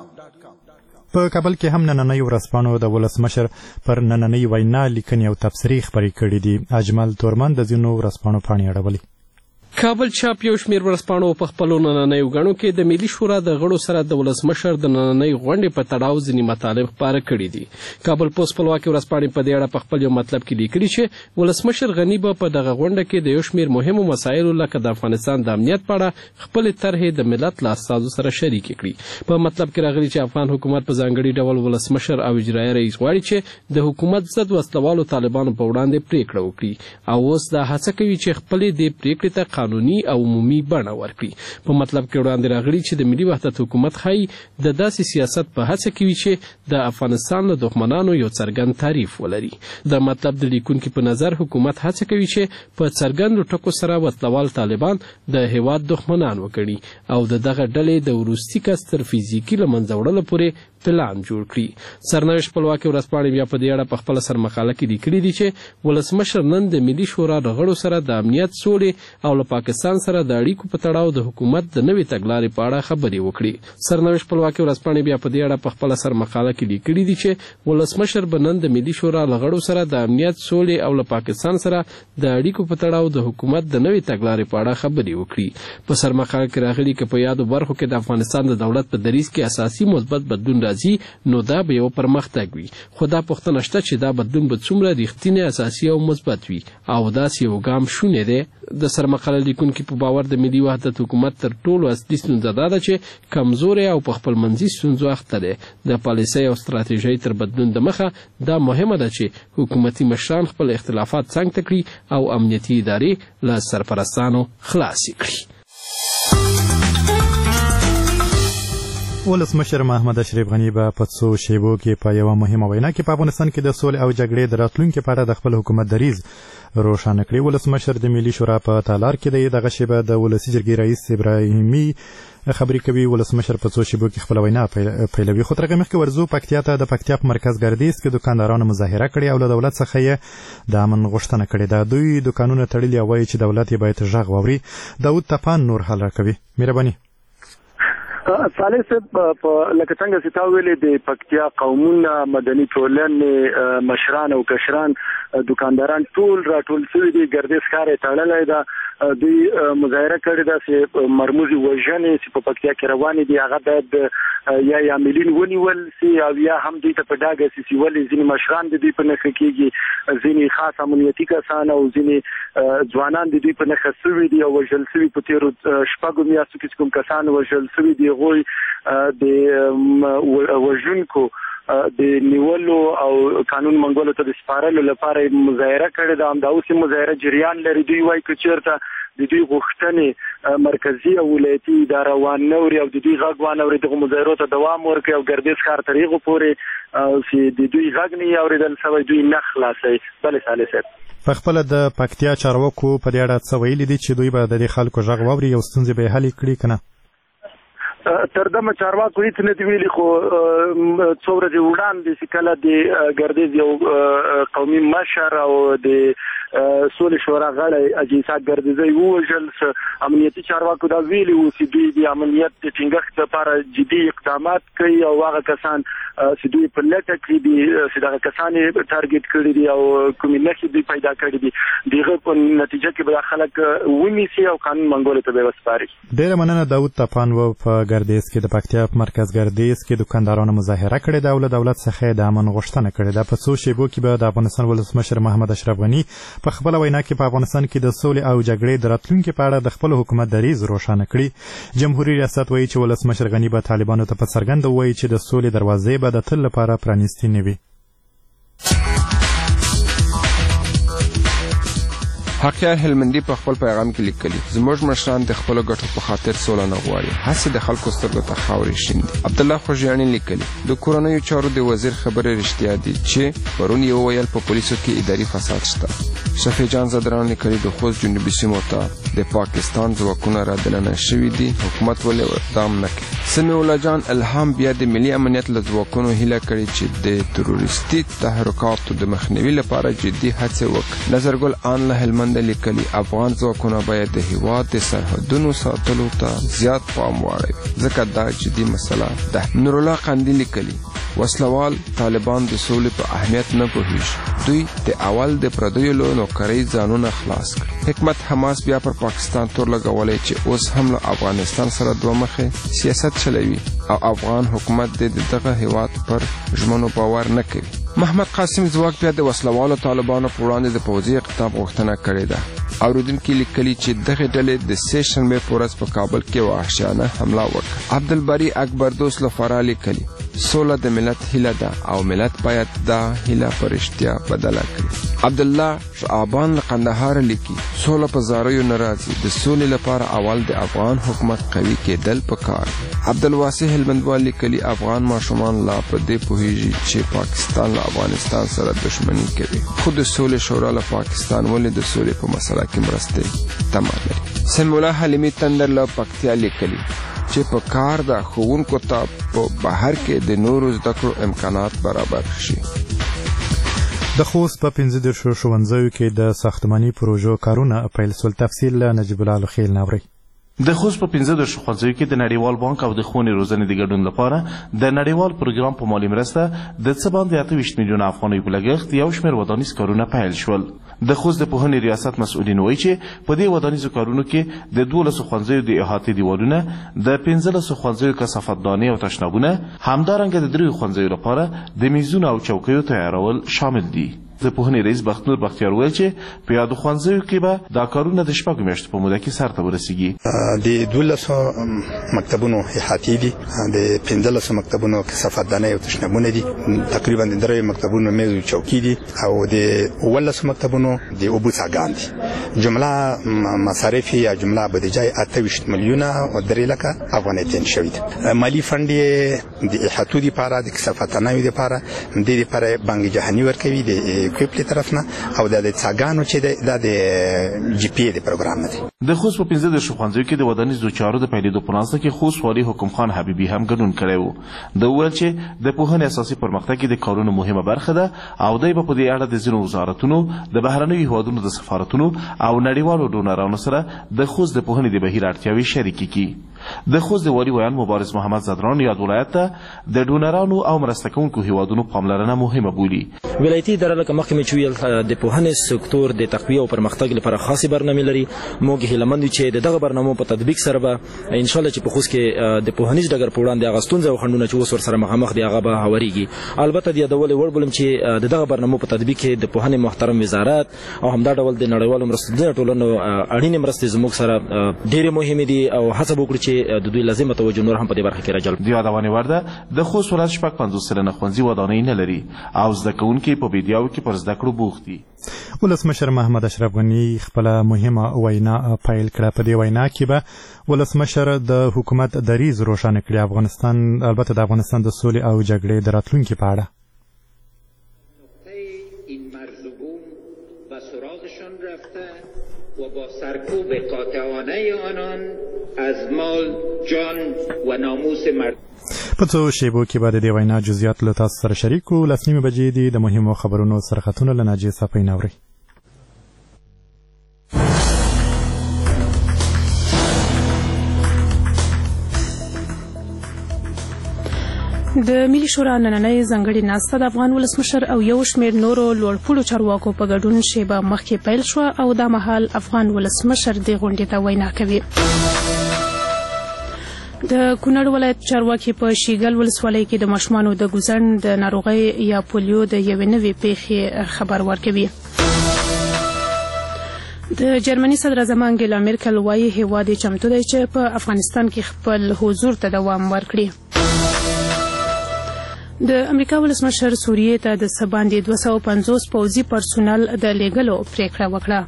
په کابل کې هم نننۍ ورځپاڼو د ولسمشر پر نننۍ وینا لیکنې او تبصرې خپرې کړي دي. اجمل تورمن د ځینو ورځپاڼو پاڼې اړولي. کابل چاپ یو شمېر ورځپاڼو په خپلو نننیو غڼو کې د ملي شورا د غړو سره د ولسمشر د نننۍ غونډې په تړاو ځینې مطالب خپاره کړي دي. کابل پوسټ خپلواکي ورځپاڼې په دې اړه په خپل یو مطلب کې لیکلي چې ولسمشر غني به په دغه غونډه کې د یو شمېر مهمو مسایلو لکه د افغانستان د امنیت په اړه خپلې طرحې د ملت له استازو سره شریکې کړي. په مطلب کې راغلي چې افغان حکومت په ځانګړي ډول ولسمشر او اجرایي رئیس غواړي چې د حکومت ضد وسلوالو طالبانو په وړاندې پریکړه وکړي او اوس دا هڅه کوي چې خپلې دې پریکړې ته قانوني او عمومي بڼه ورکړي. په مطلب کې وړاندې راغلي چې د ملي وحدت حکومت ښایي د داسې سیاست په هڅه کې وي چې د افغانستان له دښمنانو یو څرګند تعریف ولري. د مطلب د لیکونکي په نظر حکومت هڅه کوي چې په څرګندو ټکو سره وسلوال طالبان د هېواد دښمنان وګڼي او د دغه ډلې د وروستي کس تر فزیکي له منځه وړلو پورې پلان جوړ کړي. سرنوشت خپلواکي ورځپاڼې بیا په دې اړه په خپله سرمقاله کې لیکلي دي چې ولسمشر نن د ملي شورا د غړو سره د امنیت، سولې او له پاکستان سره د اړیکو په تړاو د حکومت د نوې تګلارې په اړه خبرې وکړي. سرنوشت خپلواکي ورځپاڼې بیا په دې اړه په خپله سرمقاله کې لیکلي دي چې ولسمشر به نن د ملي شورا له غړو سره د امنیت، سولې او له پاکستان سره د اړیکو په تړاو د حکومت د نوې تګلارې په اړه خبرې وکړي. په سرمقاله کې راغلي چې په یادو برخو کې د افغانستان د دولت په دریځ کې اساسي مثبت بدلون راځي، نو دا به یو پرمختګ وي. خو دا پوښتنه شته چې دا بدلون به څومره رښتینی، اساسي او مثبت وي او داسې یو ګام شونی دی. د سرمقاله لیکونکي په باور د ملي وحدت حکومت تر ټولو اصلي ستونزه دا ده چې کمزوری او په خپلمنځي ستونزو اخته دی. د پالیسۍ او ستراتیژۍ تر بدلون د مخه دا مهمه ده چې حکومتي مشران خپل اختلافات څنګ ته کړي او امنیتي ادارې له سرپرستانو خلاصې کړي. ولسمشر محمد اشرف غنی به په څو شیبو کې په یوه مهمه وینا کې په افغانستان کې د سولې او جګړې د راتلونکي په اړه د خپل حکومت دریځ روښانه کړی. ولسمشر د ملي شورا په تالار کې د دغه شیبه د ولسي جرګې رئیس ابراهیمي خبرې کوي. ولسمشر په څو شیبو کې خپل وینا پیلوي. خو تر هغه مخکې ورځو پکتیا ته د پکتیا په مرکز ګردیز کې دکاندارانو مظاهره کړې او له دولت څخه یې د امن غوښتنه کړې ده. دوی دکانونه تړلي او وایي چې دولت یې باید غږ واوري. داود تپان نور حل راکوي. مهرباني. صالح صاحب لکه څنګه چې تا ویلې د پکتیا قومونه مدني ټولنې مشران او کشران دکانداران ټول راټول شوي دي. ګردیز ښار یې تړلی ده. دوی مظاهره کړې ده چې مرموزي وژنې چې په پکتیا کې روانې دي هغه باید یا یاملین ونیول سي او یا هم دوی ته په ډاګه سي چې ولې ځینې مشران د دوی په نښه کېږي، ځینې خاص امنیتي کسان او ځینې ځوانان د دوی په نښه سوي دي او وژل سوي. په تېرو شپږو میاشتو کې چې کوم کسان وژل سوي دي هغوی د وژونکو د نیولو او قانون منګولو ته د سپارلو لپاره مظاهره کړې ده. همدا اوس مظاهره جریان لري. دوی وایي که چېرته د دوی غوښتنې مرکزي او ولایتي اداره وانوري او د دوی غږ وانوري دغه مظاهرو ته دوام ورکړي او ګردیز ښار تر هغو پورې چې د دوی غږ نه وي اورېدل سوی دوی نه خلاصوي. بلې صالح صاحب په خپله د پکتیا چارواکو په دې اړه څه ویلي دي چې دوی به د دې خلکو غږ واوري او ستونزې به یې حل کړي که نه؟ تر دمه چارواکو هیڅ نه دي ویلي، خو څو ورځې وړاندې چې کله د ګردیز یو قومي مشر او د سولې شورا غړی اجي اسحاق ګردیزی ووژل، امنیتي چارواکو دا ویلي وو چې دوی د امنیت د ټینګښت لپاره جدي اقدامات کوي او هغه کسان چې دوی په لټه کې دي چې دغه کسان یې ټارګېټ کړي دي او کومې نښې دوی پیدا کړي دي د هغه په نتیجه کې به دا خلک ونیسي او قانون منګولو ته به یې وسپاري. ډېره مننه. داود تپان و په ګردیز کې د پکتیا په مرکز ګردیز کې دکاندارانو مظاهره کړې ده او له دولت څخه د امن غوښتنه کړې ده. په څو شیبو کې به د افغانستان ولسمشر محمد اشرف غني په خپله وینا کې په افغانستان کې د سولې او جګړې د راتلونکي په اړه د خپل حکومت دریځ روښانه کړي. جمهوري ریاست وایي چې ولسمشر غني به طالبانو ته په څرګنده ووایي چې د سولې دروازې به د تل لپاره پرانیستې نه وي. حقیار هلمندي په خپل پیغام کې لیکلي زموږ مشران د خپلو ګټو په خاطر سوله نه غواړي، هسې د خلکو سترګو ته خاورې شیندي. عبدالله خوږیاڼي لیکلي د کورنیو چارو د وزیر خبرې رښتیا دي چې پرون یې وویل په پولیسو کې اداري فساد شته. شفیع جان زدران لیکلي د خوست جنوبي سیمو ته د پاکستان ځواکونه رادلنه شوي دي، حکومت ولې اقدام نه کوي. سمیع الله جان الهام بیا د ملي امنیت له ځواکونو هیله کړې چې د تروریستي تحرکاتو د مخنیوي لپاره جدي هڅې وکړي. نظرګل آن له هلمند لیکلي افغان ځواکونه باید د هیواد د سرحدونو ساتلو ته زیات پام واړوي ځکه دا جدي مسله ده. نور الله قندي لیکلي وسلوال طالبان د سولې په اهمیت نه پوهیږي، دوی د اول د پردیو له نوکرۍ ځانونه خلاص کړي. حکمت حماس بیا پر پاکستان تور لګولی چې اوس هم له افغانستان سره دوه مخې سیاست چلوي او افغان حکومت د دغه هیواد پر ژمنو باور نه کوي. محمد قاسم ځواک بیا د وسلوالو طالبانو په وړاندې د پوځي اقدام غوښتنه کړې ده. اوریدونکي لیکلي چې دغه ډلې د سې شنبې په ورځ په کابل کې وحشیانه حمله وکړه. عبدالباری اکبردوس لفرا لیکلي سوله د ملت هیله ده او ملت باید دا هیله په رښتیا بدله کړي. عبدالله شعبان له قندهار لیکي سوله په زاریو نه راځي، د سولې لپاره اول د افغان حکومت قوي کېدل پکار. عبدالواسع هلمندوال لیکلي افغان ماشومان لا په دې پوهیږي چې پاکستان له افغانستان سره دښمني کوي، خو د سولې شورا له پاکستان ولې د سولې په مسله کې مرستې تمه لري. سمیع الله حلیمي تندر له پکتیا لیکلي چې په کار د ښوونکو ته په بهر کې د نورو زده کړو امکانات برابر شي. د خوست په پنځه دېرشو ښوونځیو کې د ساختماني پروژو کارونه پیل سول. تفصیل له نجیب الله لخیل نه اورئ. د خوست په پنځه دېرشو ښوونځیو کې د نړیوال بانک او د ښوونې روزنې د ګډون لپاره د نړیوال پروګرام په مالي مرسته د څه باندې اته ویشت میلیونه افغانیو په لګښت یو شمېر ودانیز کارونه پیل شول. د خوست د پوهنې ریاست مسؤلین وایي چې په دې ودانیزو کارونو کې د دولسو ښوونځیو د احاطې دیوالونه، د پنځلسو ښوونځیو کثافتدانۍ او تشنابونه، همدارنګه د دریو ښوونځیو لپاره د میزونو او چوکیو تیارول شامل دي. د پوهنې رئیس بختنور بختیار ویل چې په یادو ښوونځیو کې به دا کارونه د شپږو میاشتو په موده کې سرته ورسیږي. د دولسو مکتبونو احاطې دي، د پنځلسو مکتبونو کثافتدانۍ او تشنابونه دي، تقریبا د دریو مکتبونو میز او چوکۍ دي او د اوولسو مکتبونو ولایتونو د اوبو څاګان دي. جمله مصارف یا جمله بودیجه اته ویشت میلیونه او درې لکه افغانۍ تین شوی دی. مالی فند د احاطو لپاره د کثافتنوي لپاره د لپاره بانک جهانی ورکوي د کوپل طرفنه او د څاګانو چې د جی پی د پروګرام دی. د خوست په پنځه د ښوونځیو کې د ودانیزو چارو د پیلېدو په ناسته کې خوست والي حکم خان حبیبي هم ګډون کړی و. د وویل چې د پوهنې اساسي پرمختګ کې د کارونو مهمه برخه ده او دی به په دې اړه د ځینو وزارتونو د بهرنیو هیوادونو د سفارتونو او نړیوالو ډونرانو سره د خوست د پوهنې د بهیر اړتیاوې شریکې کړي. د خوست د والي ویان مبارز محمد زدران یاد ولایت ته د ډونرانو او مرسته کوونکو هیوادونو پاملرنه مهمه بولي. ولایتي اداره لکه مخکې مې چې ویل د پوهنې سکتور د تقویه او پرمختګ لپاره خاصې برنامې لري. موږ هیله مند یو چې د دغه برنامو په تطبیق سره به ان شاء الله چې په خوست کې د پوهنیز ډګر په وړاندې هغه ستونزې او خنډونه چې اوس ورسره مخامخ دي هغه به هوارېږي. البته د یادولو وړ بولم چې د دغه برنامو په تطبیق کې د پوهنې محترم وزارت او همدا ډول د نړیوالو مرستندویه ټولنو اړینې مرستې زموږ سره ډېرې مهمې دي او هڅه وکړو چې د دوی لازمه توجه نور هم په دې برخه کې راجلب. د یادونې وړ ده د خوست ولایت شپږ پنځوس سلنه ښوونځي ودانۍ نه لري او زده کوونکي په بیدیاو کې پر زده کړو بوخت دي. ولسمشر محمد اشرف غنی خپل مهمه وینا پیل کړه. په دې وینا کې به ولسمشر د حکومت دریځ روښانه کړي افغانستان البته د افغانستان د سولې او جګړې د راتلونکي په اړه. این مرزبون و سراغشان رفته و با سرکوب قاطعانه آنان از مال جان و ناموس مردم. په څو شیبو کې به د دې وینا جزئیات له تاسو سره شریکو. لس نیمې بجې دي. د مهمو خبرونو سرخطونه له ناجیې صافۍ ناوري. د ملي شورا نننۍ ځانګړې ناسته د افغان ولسمشر او یو شمېر نورو لوړپوړو چارواکو په ګډون شیبه مخکې پیل شوه او دا مهال افغان ولسمشر دې غونډې ته وینا کوي. د کونړ ولایت چارواکي په شیګل ولسوالۍ کې د ماشومانو د ګوزن د ناروغۍ یا پولیو د یوې نوې پیښې خبر ورکوي. د جرمني صدر اعظم انګیلا میرکل وایي هیواد یې چمتو دی چې په افغانستان کې خپل حضور ته دوام ورکړي. د امریکا ولسمشر سوریې ته د څه باندې دوه سوه پنځوس پوځي پرسونل د لیږلو پریکړه وکړه.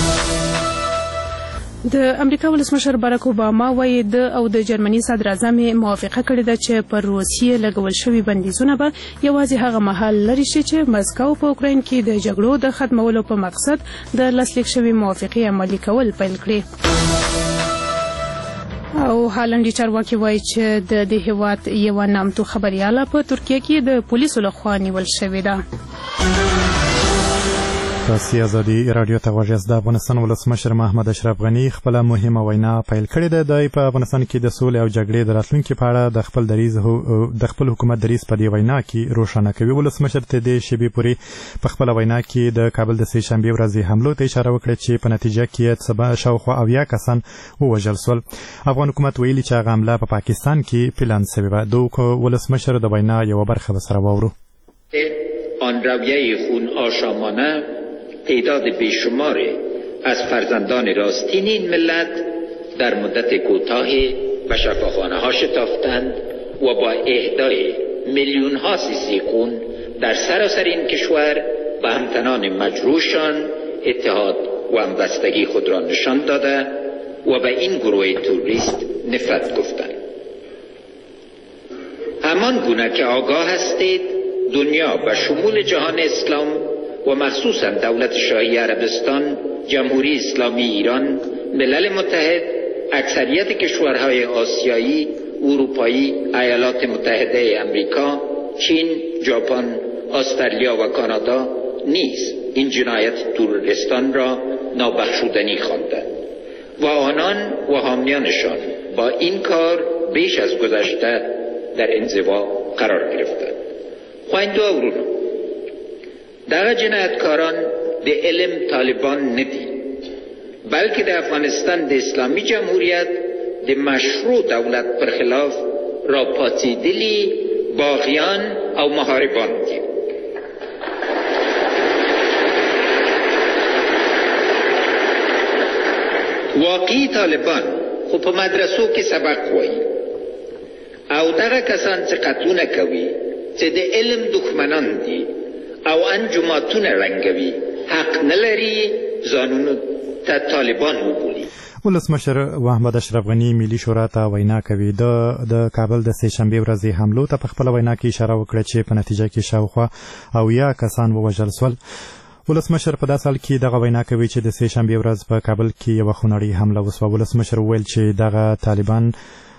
د امریکا ولسمشر باراک اوباما وایي د او د جرمني صدر اعظم موافقه کړې ده چې پر روسیې لګول شوي بندیزونه به یوازې هغه مهال لرې شي چې مسکو په اوکراین کې د جګړو د ختمولو په مقصد د لاسلیک شوي موافقې عملي کول پیل کړي. او هالندي چارواکي وایي چې د دې هیواد یوه نامتو خبریاله په ترکیه کې د پولیسو لخوا نیول شوې ده. تاسې ازادي راډیو ته غوږ یاست. د افغانستان ولسمشر محمد اشرف غني خپله مهمه وینا پیل کړې ده. دی په افغانستان کې د سولې او جګړې د راتلونکي په اړه د خپل دریځ د خپل حکومت دریځ په دې وینا کې روښانه کوي. ولسمشر ته دې شیبې پورې په خپله وینا کې د کابل د سې شنبې ورځې حملو ته اشاره وکړه چې په نتیجه کې یې شاوخوا اویا کسان ووژل سول. افغان حکومت ویلي چې هغه حمله په پا پاکستان کې پلان شوې وه. د ولسمشر د وینا یوه برخه به سره واورو. آن رویه خون آشامانه تعداد بیشمار از فرزندان راستین این ملت در مدت کوتاهی به شفاخانه ها شتافتند و با اهدای میلیون ها سیسی خون در سراسر این کشور به همتنان مجروحشان اتحاد و همبستگی خود را نشان داده و به این گروه توریست نفرت گفتند. همان گونه که آگاه هستید دنیا به شمول جهان اسلام و مخصوصا دولت شاهی عربستان، جمهوری اسلامی ایران، ملل متحد، اکثریت کشورهای آسیایی، اروپایی، ایالات متحده امریکا، چین، ژاپن، استرالیا و کانادا نیز این جنایت تروریستان را نابخشودنی خواندند و آنان و حامیانشان با این کار بیش از گذشته در انزوا قرار گرفتند. خویندو اورونو دغه جنایتکاران د علم طالبان ندي بلکې د افغانستان د اسلامی جمهوریت د مشروع دولت پر خلاف راپاڅېدلي باغیان او محاربان دي. واقعي طالبان خو په مدرسو کې سبق وایي او دغه کسان چې قتلونه کوي چې د علم دښمنان دي او انجماتونه رنګوي حق نلري ځانونو ته طالبان وبولي. ولسمشر محمد اشرف غنی ملي شورا ته وینا کوي. د د کابل د سه شنبه ورځې حملو ته په خپل وینا کې اشاره وکړه چې په نتیجه کې شاوخوا او یا کسان ووژل شول. ولسمشر په داسې حال کې دغه وینا کوي چې د سه شنبه ورځ په کابل کې یو خونړۍ حمله وسوه. ولسمشر وویل چې دغه طالبان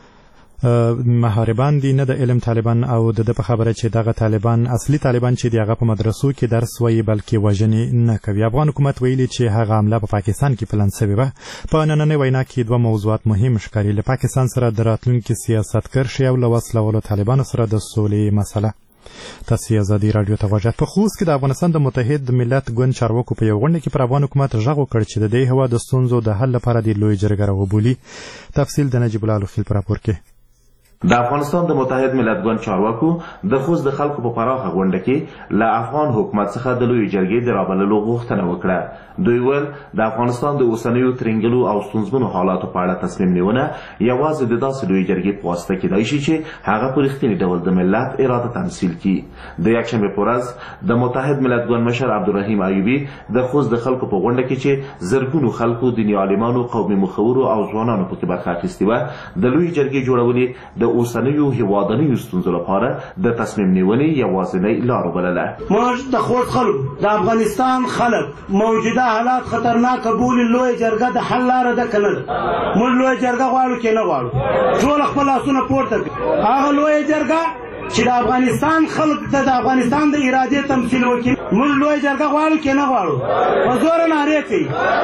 محاربان دي، نه د علم طالبان، او د په خبره چې دغه طالبان اصلي طالبان چې دغه په مدرسو کې درس وایي بلکې وژنې نه کوي. افغان حکومت ویلي چې هغه حمله په پاکستان کې پلان شوې وه. په نننۍ وینا کې دوه موضوعات مهم ښکاري: له پاکستان سره د راتلونکي سیاست کرښې او له وسله طالبانو سره د سولې مسله. تاسو ازادي رادیو ته غوږ په خوست کې د افغانستان د متحد ملت ګوند چارواکو په یو غونډه کې پر افغان حکومت غږ وکړ چې د دې هوا د ستونزو د حل لپاره د لوی جرګه راوبولي. تفصیل د نجیب الله خلیل په راپور کې. د افغانستان د متحد ملت ګوند چارواکو د خوست د خلکو په پراخه غونډه کې له افغان حکومت څخه د لوی جرګې د رابللو غوښتنه وکړه. دوی ویل د افغانستان د اوسنیو ترنګلو او ستونزمنو حالاتو په اړه تصمیم نیونه یوازې د داسې لوی جرګې په واسطه کېدای شي چې هغه په رښتیني ډول د ملت اراده تمثیل کړي. د یکشنبې په ورځ د متحد ملت ګوند مشر عبدالرحیم ایوبي د خوست د خلکو په غونډه کې چې زرګونو خلکو، دیني عالمانو، قومي مخورو او ځوانانو پکې برخه اخیستې وه، د لوی جرګې جوړولې د اوسنیو هیوادنیو ستونزو لپاره د تصمیم نیونې یوازینۍ لار وبلله. موږ د خوست خلک، د افغانستان خلک موجوده حالات خطرناک بولي. لوی جرګه د حل لاره ده که نه ده؟ موږ لوی جرګه غواړو که نه غواړو؟ ټول خپل لاسونه پورته کړي. هغه لوی جرګه چې د افغانستان خلک د افغانستان د ارادې تمثیل وکړي. موږ لوی جرګه غواړو که نه غواړو؟ په زوره نارې کوي.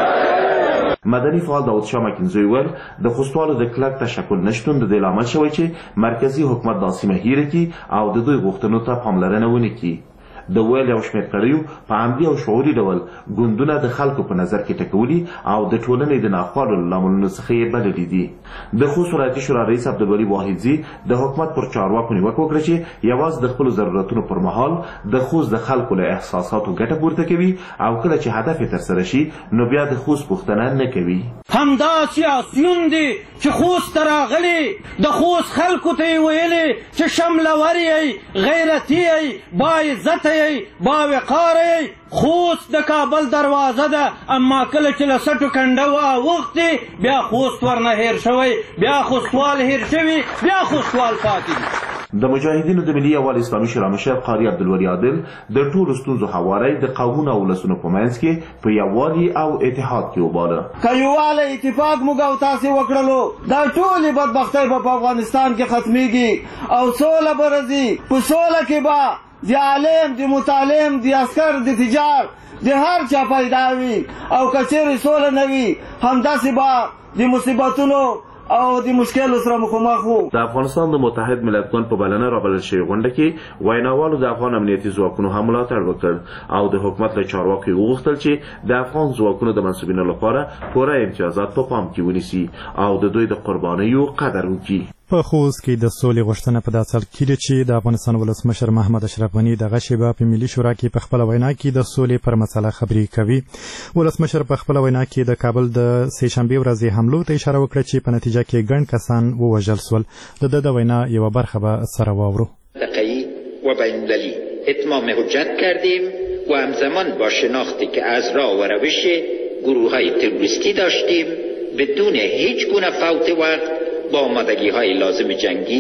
مدني فعال داود شاه مکنزوی ویل د خوستوالو د کلک تشکل نشتون د دې لامل شوی چې مرکزي حکومت دا سیمه هیره کړي او د دوی غوښتنو ته پاملرنه ونه کړي. د ویل یو شمېر کړیو په عمدي او شعوري ډول ګوندونه د خلکو په نظر کې ټکولي او د ټولنې د ناخوالو له لاملونو څخه یې بللي دي. د خوست ولایتي شورا رئیس عبدالولي واحدزي د حکومت پر چارواکو نیوکه وکړه چې یوازې د خپلو ضرورتونو پر مهال د خوست د خلکو له احساساتو ګټه پورته کوي او کله چې هدف یې ترسره شي نو بیا د خوست پوښتنه نه کوي. همدا سیاسیون دي چې خوست ته راغلي، د خوست خلکو ته یې ویلي چې شملور یې، غیرتي یې، باعزته یې، باوقاره یې. خوست د کابل دروازه ده، اما کله چې له سټو کنډه واوښتې بیا خوست ورنه هیر شوی، بیا خوستوال هیر شوي، بیا خوستوال پاتې دي. د مجاهدینو د ملي یووالي اسلامي شورا مشر قاري عبدالولي عادل د ټولو ستونزو هواری د قومونو او ولسونو په منځ کې په یووالي او اتحاد کې وباله. که یووالی اتفاق موږ او تاسې وکړلو دا ټولې بدبختۍ به په افغانستان کې ختمیږي او سوله به راځي. په سوله کې به د عالم، د متعلم، د عسکر، د تجار، د هر چا پیدا وي او که چیرې سوله نه وي همداسې به د مصیبتونو او د مشکل سره مخامخ وو. د افغانستان د متحد ملت ګوند په بلنه رابلل شوې غونډه کې ویناوالو د افغان امنیتي ځواکونو هم ملاتړ وکړ او د حکومت له چارواکو وغوښتل چې د افغان ځواکونو د منصبینو لپاره پوره امتیازات په پام کې ونیسي او د دوی د قربانیو قدر وکړي. په خوست کې د سولې غوښتنه په داسې حال کې ده چې د افغانستان ولسمشر محمد اشرف غني دغه شیبه په ملي شورا کې په خپله وینا کې د سولې پر مسله خبرې کوي. ولسمشر په خپله وینا کې د کابل د سه شنبې ورځې حملو ته اشاره وکړه چې په نتیجه کې ګڼ کسان ووژل شول. د ده د وینا یوه برخه به سره واورو. منطقه‌ای و بین‌المللی اتمام حجت کردیم و همزمان با شناختی که از راه و روش گروه‌های تروریستی داشتیم بدون هیچ گونه فوت وقت با آمادگی های لازم جنگی.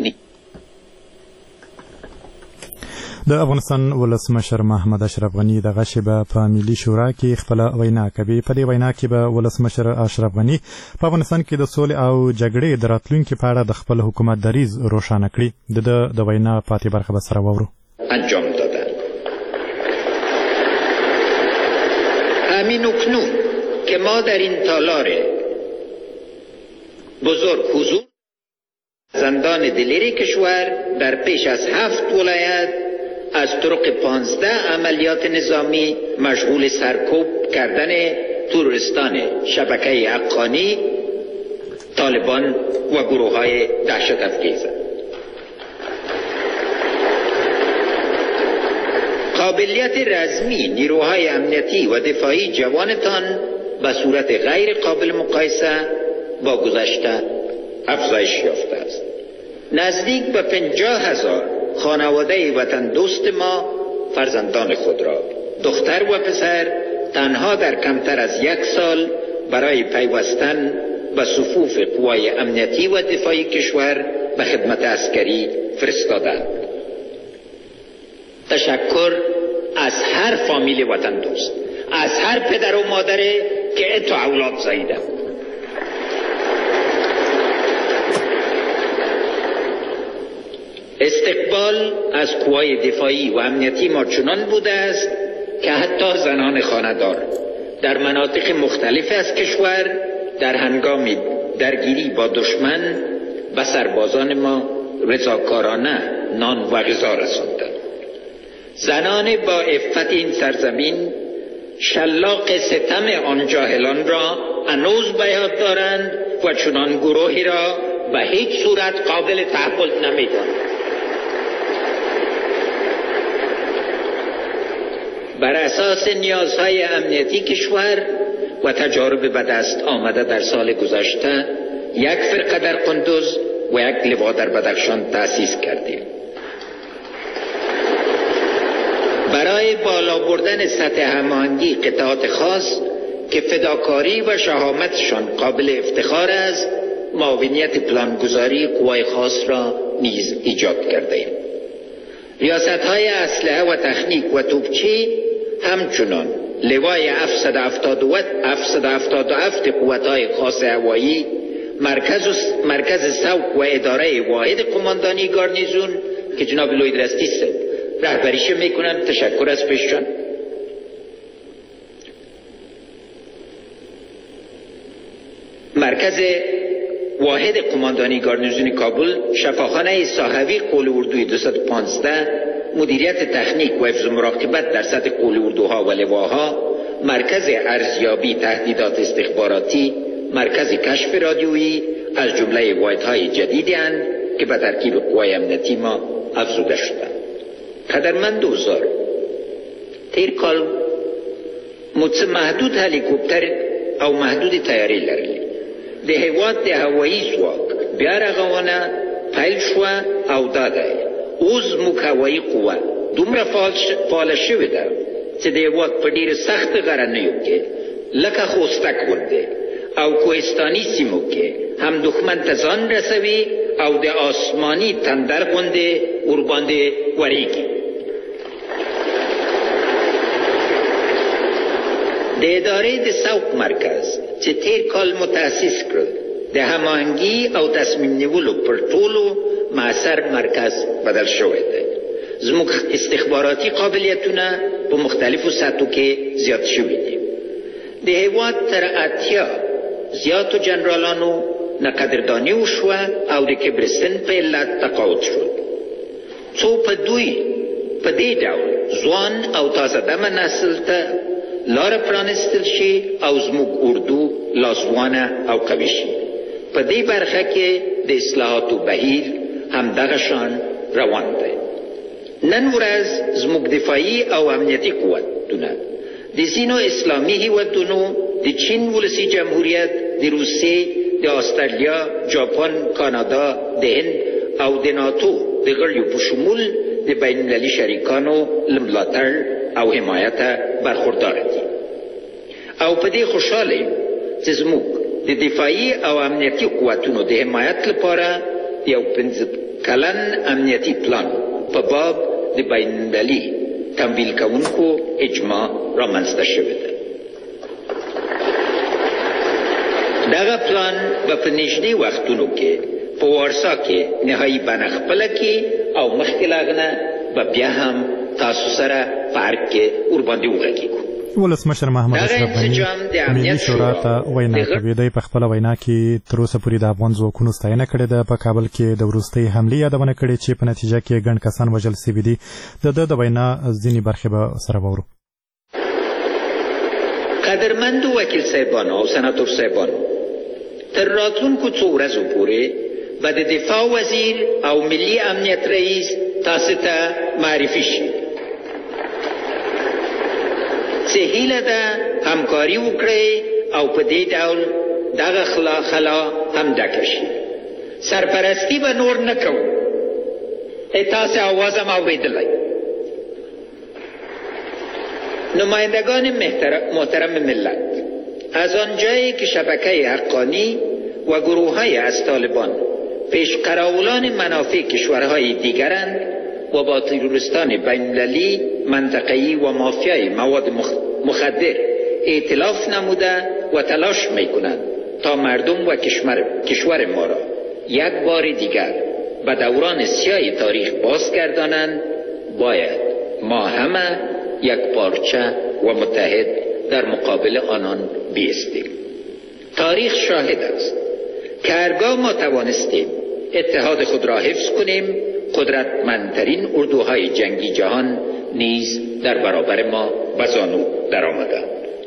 د افغانستان ولسمشر محمد اشرف غني دغه شیبه په ملي شورا کې خپل وینا کوي. په دې وینا کې به ولسمشر اشرف غني په افغانستان کې د سولې او جګړې د راتلونکي په اړه د خپل حکومت دریځ روښانه کړي. د د وینا پاتې برخه به سره واورو. انجام دادن. همین اکنون که ما در این تالار بزرگ حضور زندان دلیری کشور در پیش از هفت ولایت از طرق پانزده عملیات نظامی مشغول سرکوب کردن تروریستان شبکه حقانی، طالبان و گروه های دهشت افکیز. قابلیت رزمی نیروهای امنیتی و دفاعی جوانتان به صورت غیر قابل مقایسه با گذشته افزایش یافته است. نزدیک به پنجاه هزار خانواده وطن دوست ما فرزندان خود را دختر و پسر تنها در کمتر از یک سال برای پیوستن به صفوف قوای امنیتی و دفاعی کشور به خدمت عسکری فرستادند. تشکر از هر فامیل وطن دوست، از هر پدر و مادری که اتو اولاد زاییده. استقبال از قوای دفاعی و امنیتی ما چنان بوده است که حتی زنان خانه‌دار در مناطق مختلف از کشور در هنگام درگیری با دشمن به سربازان ما رضاکارانه نان و غذا رساندند. زنان با عفت این سرزمین شلاق ستم آن جاهلان را هنوز به یاد دارند و چنان گروهی را به هیچ صورت قابل تحمل نمی‌دانند. بر اساس نیازهای امنیتی کشور و تجارب به دست آمده در سال گذشته یک فرقه در قندوز و یک لوا در بدخشان تأسیس کردیم. برای بالا بردن سطح هماهنگی قطعات خاص که فداکاری و شهامتشان قابل افتخار است، معاونیت پلانگذاری قوای خاص را نیز ایجاد کردیم. ریاست‌های اسلحه و تکنیک و توپچی همچنان لوای هفتصد و هفتاد و هفت قوت‌های خاص هوایی، مرکز مرکز سوق و اداره واحد قماندانی گارنیزون که جناب لوید رستیس رهبریش میکنم، تشکر از پیششان، مرکز واحد قماندانی گارنیزون کابل، شفاخانه صاحوی قول اردوی دویست و پانزده، مدیریت تکنیک و حفظ مراقبت در سطح قول اردوها و لواها، مرکز ارزیابی تهدیدات استخباراتی، مرکز کشف رادیویی از جمله واحدهای جدیدی اند که به ترکیب قوای امنیتی ما افزوده شدند. قدرمند دوزار تیر کال مدس محدود هلیکوپتر او محدود تیاری لرلی د هیواد د هوایی ځواک بیا رغونه پیل شوه او داده اوس موږ هوایی قوه دومره فعاله شوې ده چې د هیواد په ډېرو سختو غرنیو کې لکه خوسته غوندې او کوهستاني سیمو کې هم دښمن ته ځان رسوي او د آسماني تندر غوندې ورباندې وریږي. د ادارې د سوق مرکز چې تیر کال متاسس کړ د هماهنګي او تصمیم نیولو پر ټولو معثر مرکز بدل شوی دی. زموږ استخباراتي قابلیتونه په مختلفو سطحو کې زیات شوي دي. د هیواد تر اتیا زیاتو جنرالانو نه قدرداني وشوه او د کبر سن په علت تقاعد شول. څو په دوی په دې ډول ځوان او تازه دمه نسل ته لار پرانستل شي او زموږ اردو لاسوانه او قوي شي. په دې برخه کې د اصلاحاتو بهیر همدغه شان روان دی. نن ورځ زموږ دفاعي او امنیتي قوتونه د ځینو اسلامي هیوادونو د چین ولسي جمهوریت، د روسیې، د استرالیا، جاپان، کانادا، د هند او د ناتو د غړیو په شمول د بین المللي شریکانو له ملاتړ او حمایت برخوردار دي. او په دې خوشاله یم چې زموږ د دفاعي او امنیتي قوتونو د حمایت لپاره یو پنځه کلن امنیتي پلان په باب د بین المللي تمویل کوونکو اجماع رامنځته شوی دی. دغه پلان به په نږدې وختونو کې په وارسا کې نهایي بڼه خپله کړي او مخکې له هغه نه به بیا هم تاسو سره په ارګ کې ورباندې وغږېږو. ولسمشر محمد اشرف غني ملي شورا ته وینا کوي. دی په خپله وینا کې تر اوسه پورې د افغان ځواکونو ستاینه کړې ده. په کابل کې د وروستۍ حملې یادونه کړې چې په نتیجه کې ګڼ کسان وژل سوي دي. د ده د وینا ځینې برخې به سره واورو. قدرمندو وکیل صاحبانو او سناتور صاحبانو، تر راتلونکو څو ورځو پورې به د دفاع وزیر او ملي امنیت رئیس تاسو ته معرفي شي چې هیله ده همکاري وکړئ او په دې ډول دغه خلا خلا هم ډکه شي. سرپرستی به نور نه کوو. تاسو اواز هم اورېدلی. نمایندگان محترم ملت، از آنجایی که شبکه حقانی و گروه‌های از طالبان پیشقراولان منافع کشورهای دیگرند و با تروریستان بین‌المللی، منطقه‌ای و مافیای مواد مخدر ائتلاف نموده و تلاش می‌کنند تا مردم و کشور, کشور ما را یک بار دیگر به دوران سیاه تاریخ بازگردانند، باید ما همه یک پارچه و متحد در مقابل آنان بیستیم. تاریخ شاهد است که هرگاه ما توانستیم اتحاد خود را حفظ کنیم، قدرتمندترین اردوهای جنگی جهان نیز در برابر ما به زانو درآمدند.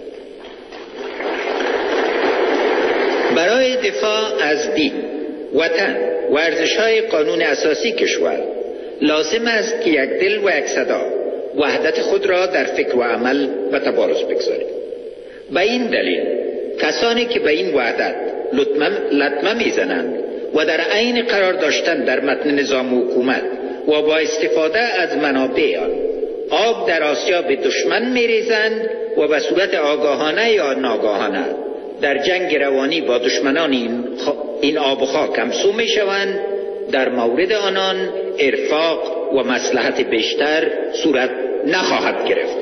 برای دفاع از دین، وطن و ارزش‌های قانون اساسی کشور لازم است که یک دل و یک صدا وحدت خود را در فکر و عمل به تبارز بگذاریم. به این دلیل کسانی که به این وحدت لطمه میزنند و در عین قرار داشتن در متن نظام و حکومت و با استفاده از منابع آن آب در آسیا به دشمن میریزند و به صورت آگاهانه یا ناگاهانه در جنگ روانی با دشمنان این, این آب و خاک همسو میشوند، در مورد آنان ارفاق و مصلحت بیشتر صورت نخواهد گرفت.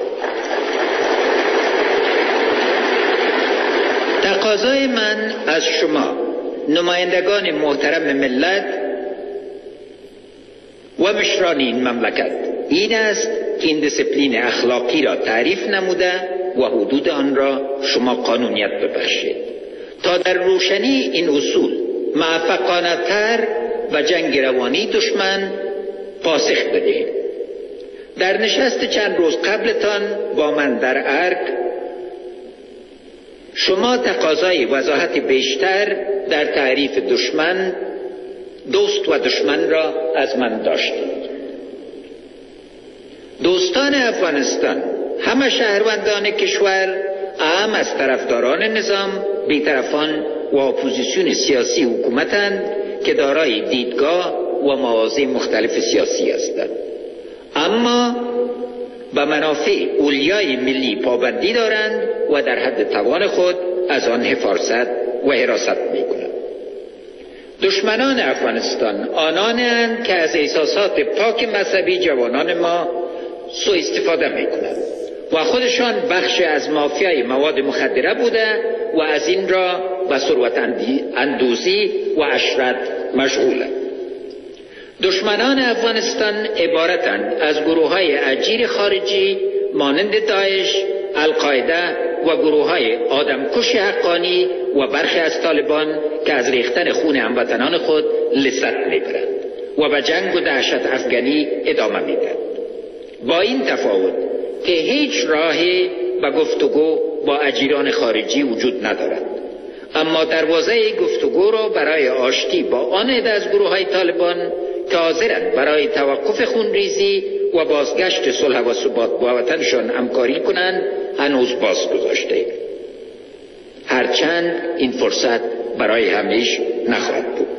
تقاضای من از شما نمایندگان محترم ملت و مشران این مملکت این است که این دیسپلین اخلاقی را تعریف نموده و حدود آن را شما قانونیت ببخشید تا در روشنی این اصول موفقانه تر و جنگ روانی دشمن پاسخ بدهید. در نشست چند روز قبلتان با من در ارگ شما تقاضای وضاحت بیشتر در تعریف دشمن، دوست و دشمن را از من داشتید. دوستان افغانستان، همه شهروندان کشور، اهم از طرفداران نظام، بی‌طرفان و اپوزیسیون سیاسی حکومتند که دارای دیدگاه و مواضع مختلف سیاسی هستند، اما به منافع اولیای ملی پابندی دارند و در حد توان خود از آن حفاظت و حراست می‌کنند. دشمنان افغانستان آنانند که از احساسات پاک مذهبی جوانان ما سوء استفاده می‌کنند و خودشان بخش از مافیای مواد مخدره بوده و از این را به ثروت اندوزی و عشرت مشغولند. دشمنان افغانستان عبارتند از گروه‌های اجیر خارجی مانند داعش، القاعده و گروه‌های آدمکش حقانی و برخی از طالبان که از ریختن خون هموطنان خود لذت می‌برند و به جنگ و دهشت افغانی ادامه میدهند. با این تفاوت که هیچ راهی به گفتگو با اجیران خارجی وجود ندارد، اما دروازه گفتگو را برای آشتی با آن عده از گروه‌های طالبان که حاضرند برای توقف خونریزی و بازگشت صلح و ثبات با وطنشان همکاری کنند هنوز باز گذاشته. هرچند این فرصت برای همیشه نخواهد بود.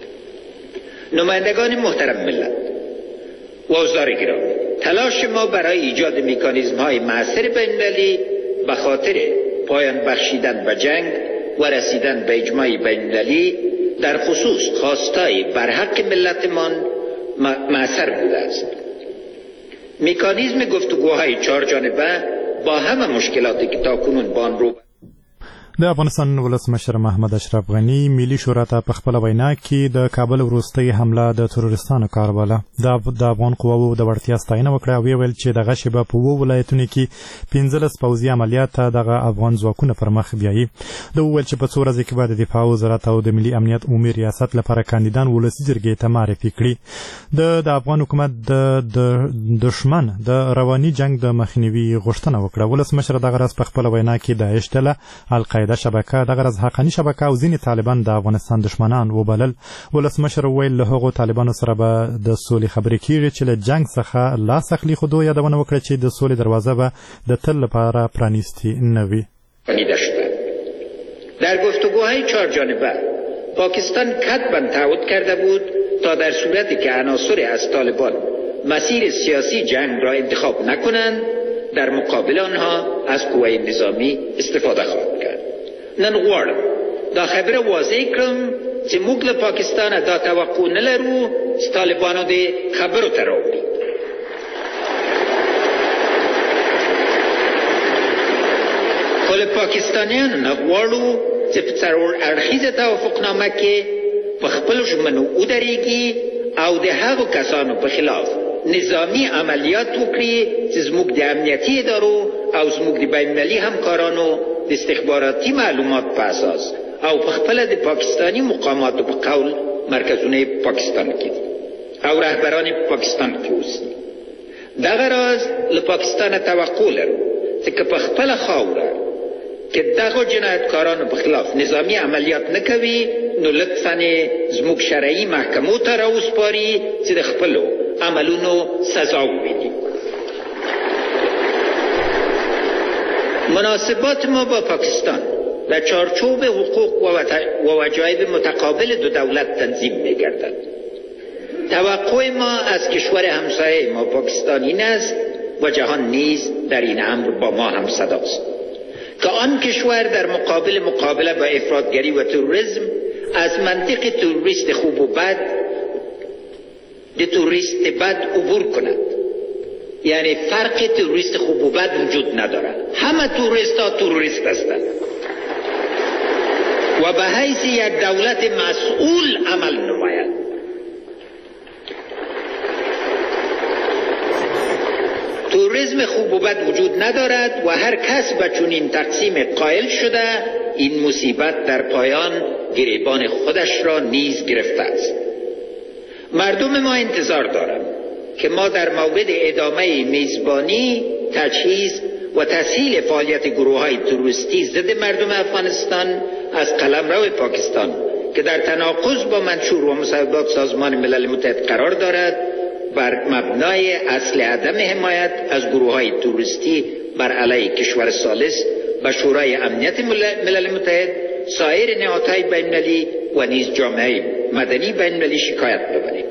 نمایندگان محترم ملت و حضار گرامی، تلاش ما برای ایجاد مکانیزم‌های مؤثر بین‌المللی به خاطر پایان بخشیدن به جنگ و رسیدن به اجماع بین‌المللی در خصوص خواستای برحق ملتمان مؤثر بوده است. مکانیزم گفتگوهای چهار جانبه با همه مشکلاتی که تاکنون با آن رو د افغانستان ولسمشر محمد اشرف غنی ملي شورا ته په خپل وینا کې د کابل وروستۍ حمله د تروریستانو کار باله. د افغان قواوو د وړتیا ستاینه وکړه او ویل چې دغه شیبه په وو ولایتونو کې پنځلس پوځي عملیات ته دغه افغان ځواکونه پر مخ بیایي. د ویل چې په څو ورځې کې به د دفاع وزارت او د ملي امنیت عمومي ریاست لپاره کاندیدان ولسي جرګې ته معرفي کړي. د د افغان حکومت د دشمن د رواني جنگ د مخنیوي غوښتنه وکړه. ولسمشر دغه راز په خپل وینا کې داعش ډله، القاعده شبکه، دغه راز حقانی شبکه او ځینې طالبان د افغانستان دشمنان وبلل. ولسمشر ویل له هغو طالبانو سره به د سولې خبرې کیږي چې له جنگ څخه لاس اخلي، خو دوی یادونه وکړه چې د سولې دروازه به د تل لپاره پرانیستی نه وي. در گفتگوهای چهار جانبه پاکستان کتباً تعهد کرده بود تا در صورتی که عناصر از طالبان مسیر سیاسی جنگ را انتخاب نکنند در مقابل آنها از قوه نظامی استفاده خواهد کرد. نن غواړم دا خبره واضح کړم چې موږ له پاکستانه دا توقع نه لرو چې طالبانو دې خبرو ته راوړي. خو له پاکستانیانو نه غواړو چې په څلور اړخیزه توافقنامه کې په خپلو ژمنو ودرېږي او د هغو کسانو په خلاف نظامی عملیات وکړي چې زموږ د امنیتي ادارو او زموږ د بین‌المللي همکارانو د استخباراتي معلومات په اساس او په خپله د پاکستاني مقاماتو په قول مرکزونه پاکستان کې دي او رهبران پاکستان کې اوسي. دغه راز له پاکستانه توقع لرو چې که په خپله خاوره کې دغو جنایتکارانو په خلاف نظامی عملیات نه کوي نو لطفاً زموږ شرعي محکمو ته راوسپاري چې د خپلو عملونو سزا وویني. مناسبات ما با پاکستان در چارچوب حقوق و وجایب متقابل دو دولت تنظیم می گردد. توقع ما از کشور همسایه ما پاکستان این است و جهان نیز در این امر با ما هم صداست که آن کشور در مقابل مقابله با افراطگری و تروریسم از منطق تروریست خوب و بد به تروریست بد عبور کند. یعنی فرق تروریست خوب و بد وجود ندارد، همه تروریست ها تروریست هستند و به حیث یک دولت مسئول عمل نماید. تروریسم خوب و بد وجود ندارد و هر کس به چنین تقسیم قائل شده این مصیبت در پایان گریبان خودش را نیز گرفته است. مردم ما انتظار دارند که ما در مورد ادامه میزبانی، تجهیز و تسهیل فعالیت گروه‌های تروریستی ضد مردم افغانستان از قلمرو پاکستان که در تناقض با منشور و مصوبات سازمان ملل متحد قرار دارد بر مبنای اصل عدم حمایت از گروه‌های تروریستی بر علیه کشور ثالث به شورای امنیت ملل متحد، سایر نهادهای بین‌المللی و نیز جامعه مدنی بین‌المللی شکایت ببریم.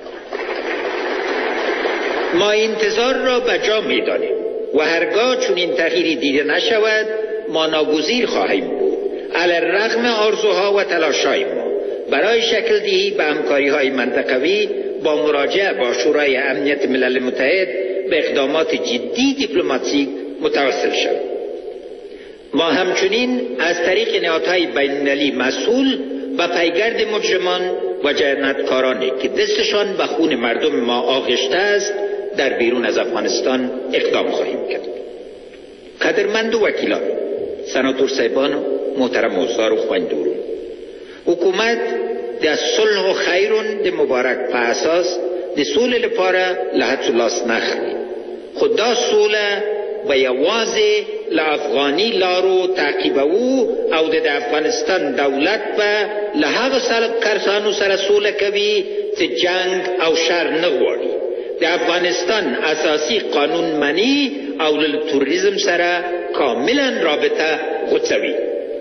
ما انتظار را به جا می‌دانیم و هرگاه چنین تغییری دیده نشود ما ناگزیر خواهیم بود علی الرغم آرزوها و تلاش‌های ما برای شکل دهی به همکاری‌های منطقوی با مراجعه با شورای امنیت ملل متحد به اقدامات جدی دیپلماتیک متوسل شویم. ما همچنین از طریق نهادهای بین‌المللی مسئول و پیگرد مجرمان و جنایتکارانی که دستشان به خون مردم ما آغشته است در بیرون از افغانستان اقدام خواهیم کرد. قدرمند و وکیلان، سناتور صاحبان و محترم استاد و خواندورو، حکومت د صلح و خیرون د مبارک په اساس د سولې لپاره له هڅو لاس نه اخلي، خو دا سوله به یوازې له افغاني لارو تعقیبوو او د افغانستان دولت به له هغو کسانو سره سوله کوي چې جنگ او شر نه غواړي، د افغانستان اساسی قانون منی او له تروریسم سره کاملا رابطه غوڅوي.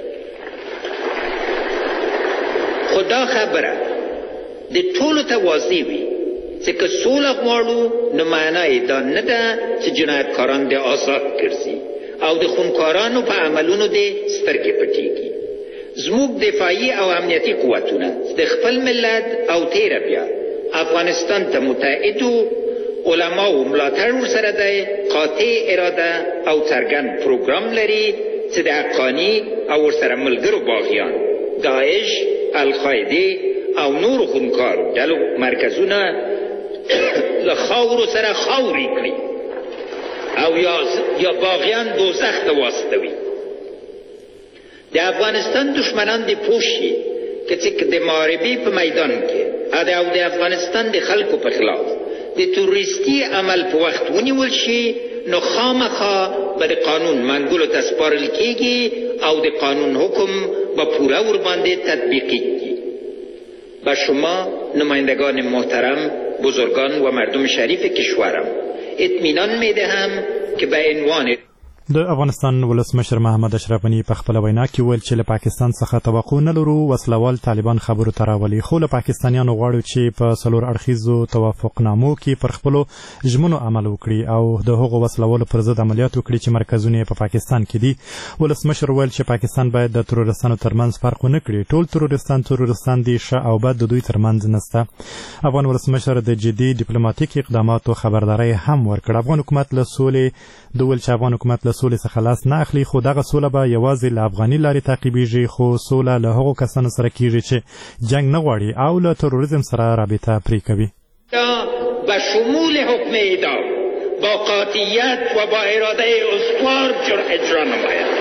خدا خبره د ټولو ته واضح وي چې که سوله غواړو نو معنی دا نه ده چې جنایتکاران دې آزاد ګرځي او د خونکارانو په عملونو دې سترګې پټېږي. زموږ دفاعي او امنیتي قوتونه د خپل ملت او تیره بیا افغانستان ته متحدو علما او ملاتړ ورسره دی، قاطع اراده او څرګند پروګرام لري چې د حقاني او ورسره ملګرو باغیان، داعش، القاعده او نور خونکارو ډلو مرکزونه له خاورو سره خاوري کړي او یا یا باغیان دوزخ ته واستوي. د افغانستان دشمنان دې پوه شي که چې د محاربې په میدان کې او د افغانستان د خلکو په خلاف د توریستی عمل په وخت ونیول شي نو خامخا به د قانون منګولو ته سپارل کېږي او د قانون حکم به پوره ورباندې تطبیقیږي. به شما نمایندگان محترم، بزرگان و مردم شریف کشورم اطمینان میدهم که به عنوان د افغانستان ولسمشر محمد اشرف غني په خپل وینا کې ویل چې له پاکستان څخه توقع نه لرو وسلوال طالبان خبرو ته راولي، خو له پاکستانیانو غواړو چې په څلور اړخیزو توافقنامو کې پر خپلو ژمنو عمل وکړي او د هغو وسلوالو پر ضد عملیات وکړي چې مرکزونه په پاکستان کې دي. ولسمشر ویل چې پاکستان باید د تروریستانو ترمنځ فرق ونه کړي، ټول تروریستان تروریستان دي، ښه او بد د دوی ترمنځ نشته. افغان ولسمشر د جدي ډیپلوماټیک اقداماتو خبرداری هم ورکړ. افغان حکومت له سولې د ویل چې افغان حکومت له سولې څخه لاس نه اخلي، خو دغه سوله به یوازې له افغاني لارې تعقیبېږي، خو سوله له هغو کسانو سره کیږي چې جنګ نه غواړي او له تروریزم سره رابطه پرې کوي. به شمول حکم اعدام با قاطعیت و با اراده استوار اجرا نماید.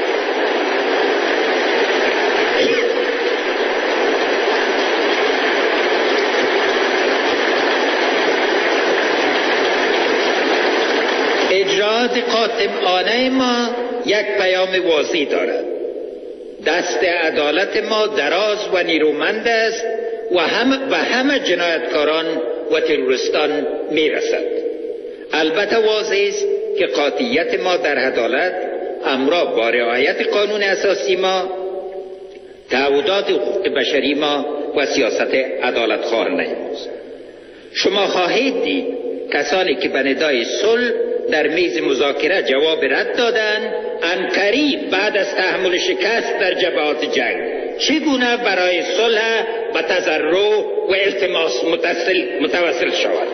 اجرات قاطعانه ما یک پیام واضح دارد. دست عدالت ما دراز و نیرومند است و هم به همه جنایتکاران و تروریستان میرسد. البته واضح است که قاطعیت ما در عدالت همراه با رعایت قانون اساسی ما، تعهدات حقوق بشری ما و سیاست عدالتخواه نیست. شما خواهید دید کسانی که به ندای صلح در میز مذاکره جواب رد دادند، عنقریب بعد از تحمل شکست در جبهات جنگ چگونه برای صلح و تضرع و التماس متوسل شود.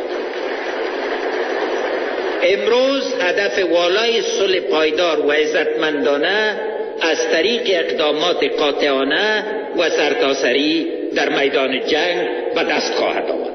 امروز هدف والای صلح پایدار و عزتمندانه از طریق اقدامات قاطعانه و سرتاسری در میدان جنگ به دست خواهد آمد.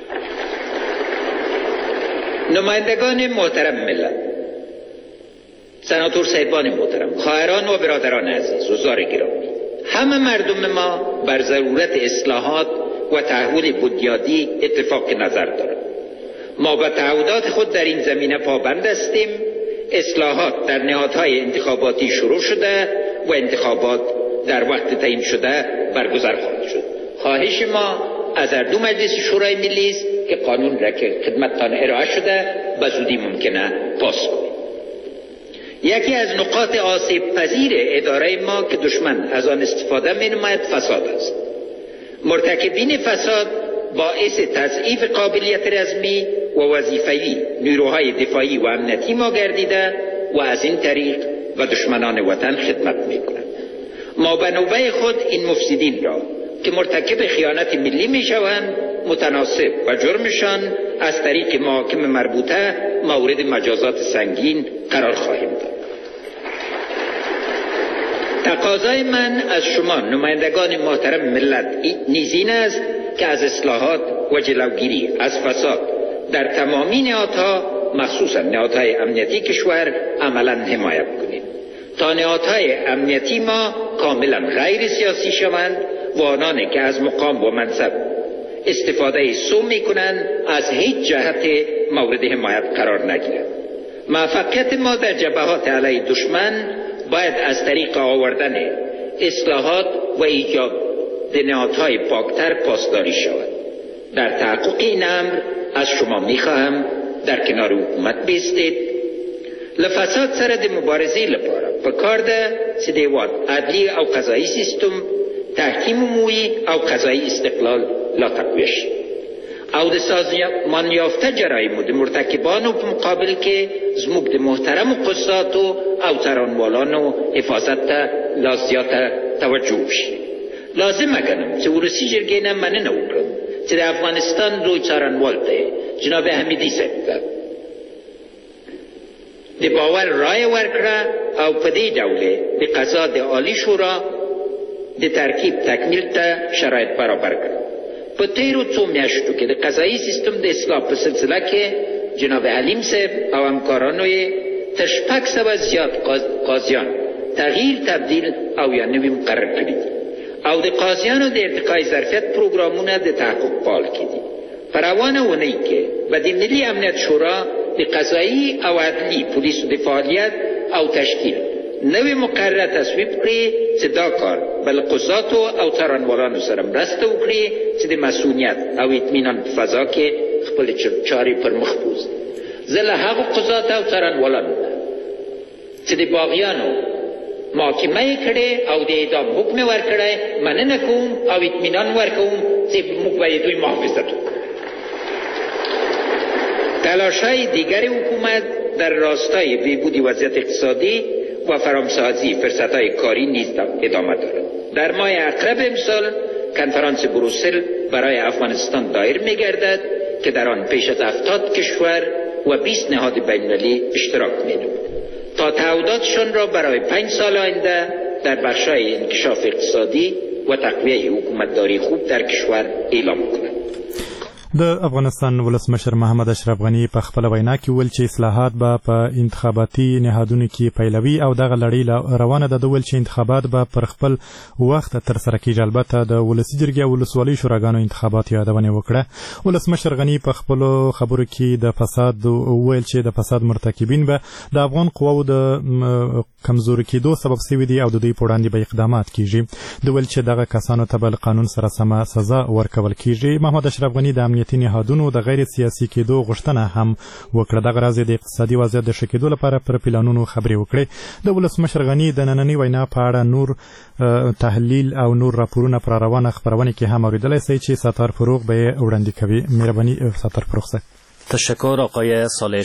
نمایندگان محترم ملت، سناتور صاحبان محترم، خواهران و برادران عزیز، حضار گرامی، همه مردم ما بر ضرورت اصلاحات و تحول بنیادی اتفاق نظر دارند. ما به تعهدات خود در این زمینه پابند هستیم. اصلاحات در نهادهای انتخاباتی شروع شده و انتخابات در وقت تعیین شده برگزار خواهد شد. خواهش ما از هر دو مجلس شورای ملی است که قانون را که خدمتتان ارائه شده به زودی ممکنه پاس کنیم. یکی از نقاط آسیب پذیر اداره ما که دشمن از آن استفاده می نماید فساد است. مرتکبین فساد باعث تضعیف قابلیت رزمی و وظیفه‌ای نیروهای دفاعی و امنیتی ما گردیده و از این طریق و دشمنان وطن خدمت می کنند. ما به نوبه خود این مفسدین را که مرتکب خیانت ملی می شوند متناسب و جرمشان از طریق محاکم مربوطه مورد مجازات سنگین قرار خواهیم داد. تقاضای من از شما نمایندگان محترم ملت نیز این است که از اصلاحات و جلوگیری از فساد در تمامی نهادها مخصوصا نهادهای امنیتی کشور عملا حمایت کنید تا نهادهای امنیتی ما کاملا غیر سیاسی شوند و آنانی که از مقام و منصب استفاده سو می کنند از هیچ جهت مورد حمایت قرار نگیرند. موفقیت ما در جبهات علیه دشمن باید از طریق آوردن اصلاحات و ایجاد نهادهای پاکتر پاسداری شود. در تحقق این امر از شما می خواهم در کنار حکومت بیستید. لفساد سره د مبارزې لپاره په کار ده چې د هیواد عدلي او قضایي سیستم تحکیم عمومي او قضایي استقلال لا تقویه شي او د سازمان یافته جرایمو د مرتکبانو په مقابل کې زموږ د محترمو قضاتو او څارنوالانو حفاظت ته لا زیاته توجه وشي. لازمه ګڼم چې ولسي جرګې نه مننه وکړم چې د افغانستان لوی څارنوال دی جناب حمیدي صاحب ته د باور رای ورکړه او په دې ډول د قضا د عالی شورا د ترکیب تکمیل ته شرایط برابر کړه. په تیرو څو میاشتو کې د قضایي سیستم د اصلاح په سلسله کې جناب حلیم صاحب او همکارانو یې تر شپږ سوه زیات قاضیان تغییر تبدیل او یا نوي مقرر کړي دي او د قاضیانو د ارتقای ظرفیت پروګرامونه د تحقق فعال کړي. په روانه اونۍ کې به د ملي امنیت شورا د قضایي او عدلي پولیسو د فعالیت او تشکیل نوې مقرره تصویب کړي چې دا کار به له قضاتو او څارنوالانو سره مرسته وکړي چې د مسئولیت او اطمینان په فضا کې خپلې چارې پر مخ بوځي. زه له هغو قضاتو او څارنوالانو چې د باغیانو محاکمه یې کړې او د اعدام حکم یې ورکړی، مننه کوم او اطمینان ورکوم چې موږ باید دوی محافظت وکړو. تلاش‌های دیگر حکومت در راستای بهبود وضعیت اقتصادی و فرامسازی فرصت‌های کاری نیز ادامه دارد. در ماه اقرب امسال کنفرانس بروسل برای افغانستان دایر می‌گردد که در آن بیش از هفتاد کشور و بیست نهاد بین‌المللی اشتراک می‌نماید تا تعهداتشان را برای پنج سال آینده در بخش‌های انکشاف اقتصادی و تقویه حکومتداری خوب در کشور اعلام کنند. د افغانستان ولسمشر محمد اشرف غنی په خپل وینا کې ویل چې اصلاحات به په انتخاباتي نهادونو کې پیلوي او دغه لړۍ روانه ده. د ویل چې انتخابات به پر خپل وخت تر سره کیږي. البته د ولسي جرګې او ولسوالۍ شوراګانو انتخابات یادونه وکړه. ولسمشر غنی په خپل خبرو کې د فساد ویل چې د فساد مرتکبین به د افغان قواو د کمزوري کېدو سبب شوي دي او د دوی په وړاندې به اقدامات کیږي. د ویل چې دغه کسانو ته به له قانون سره سمه سزا ورکول کیږي. محمد اشرف غنی د امنیتي نهادونو د غیر سیاسي کېدو غوښتنه هم وکړه. دغه راز د اقتصادي وضعیت د ښه کېدو لپاره پر پلانونو خبرې وکړې. د ولسمشر غنی د نننۍ وینا په اړه نور تحلیل او نور راپورونه پر روانه خپرونه کې هم اوریدلی شئ چې ستار فروغ به یې وړاندې کوي. مهرباني ستار فروغ صاحب. تشکر آقای صالح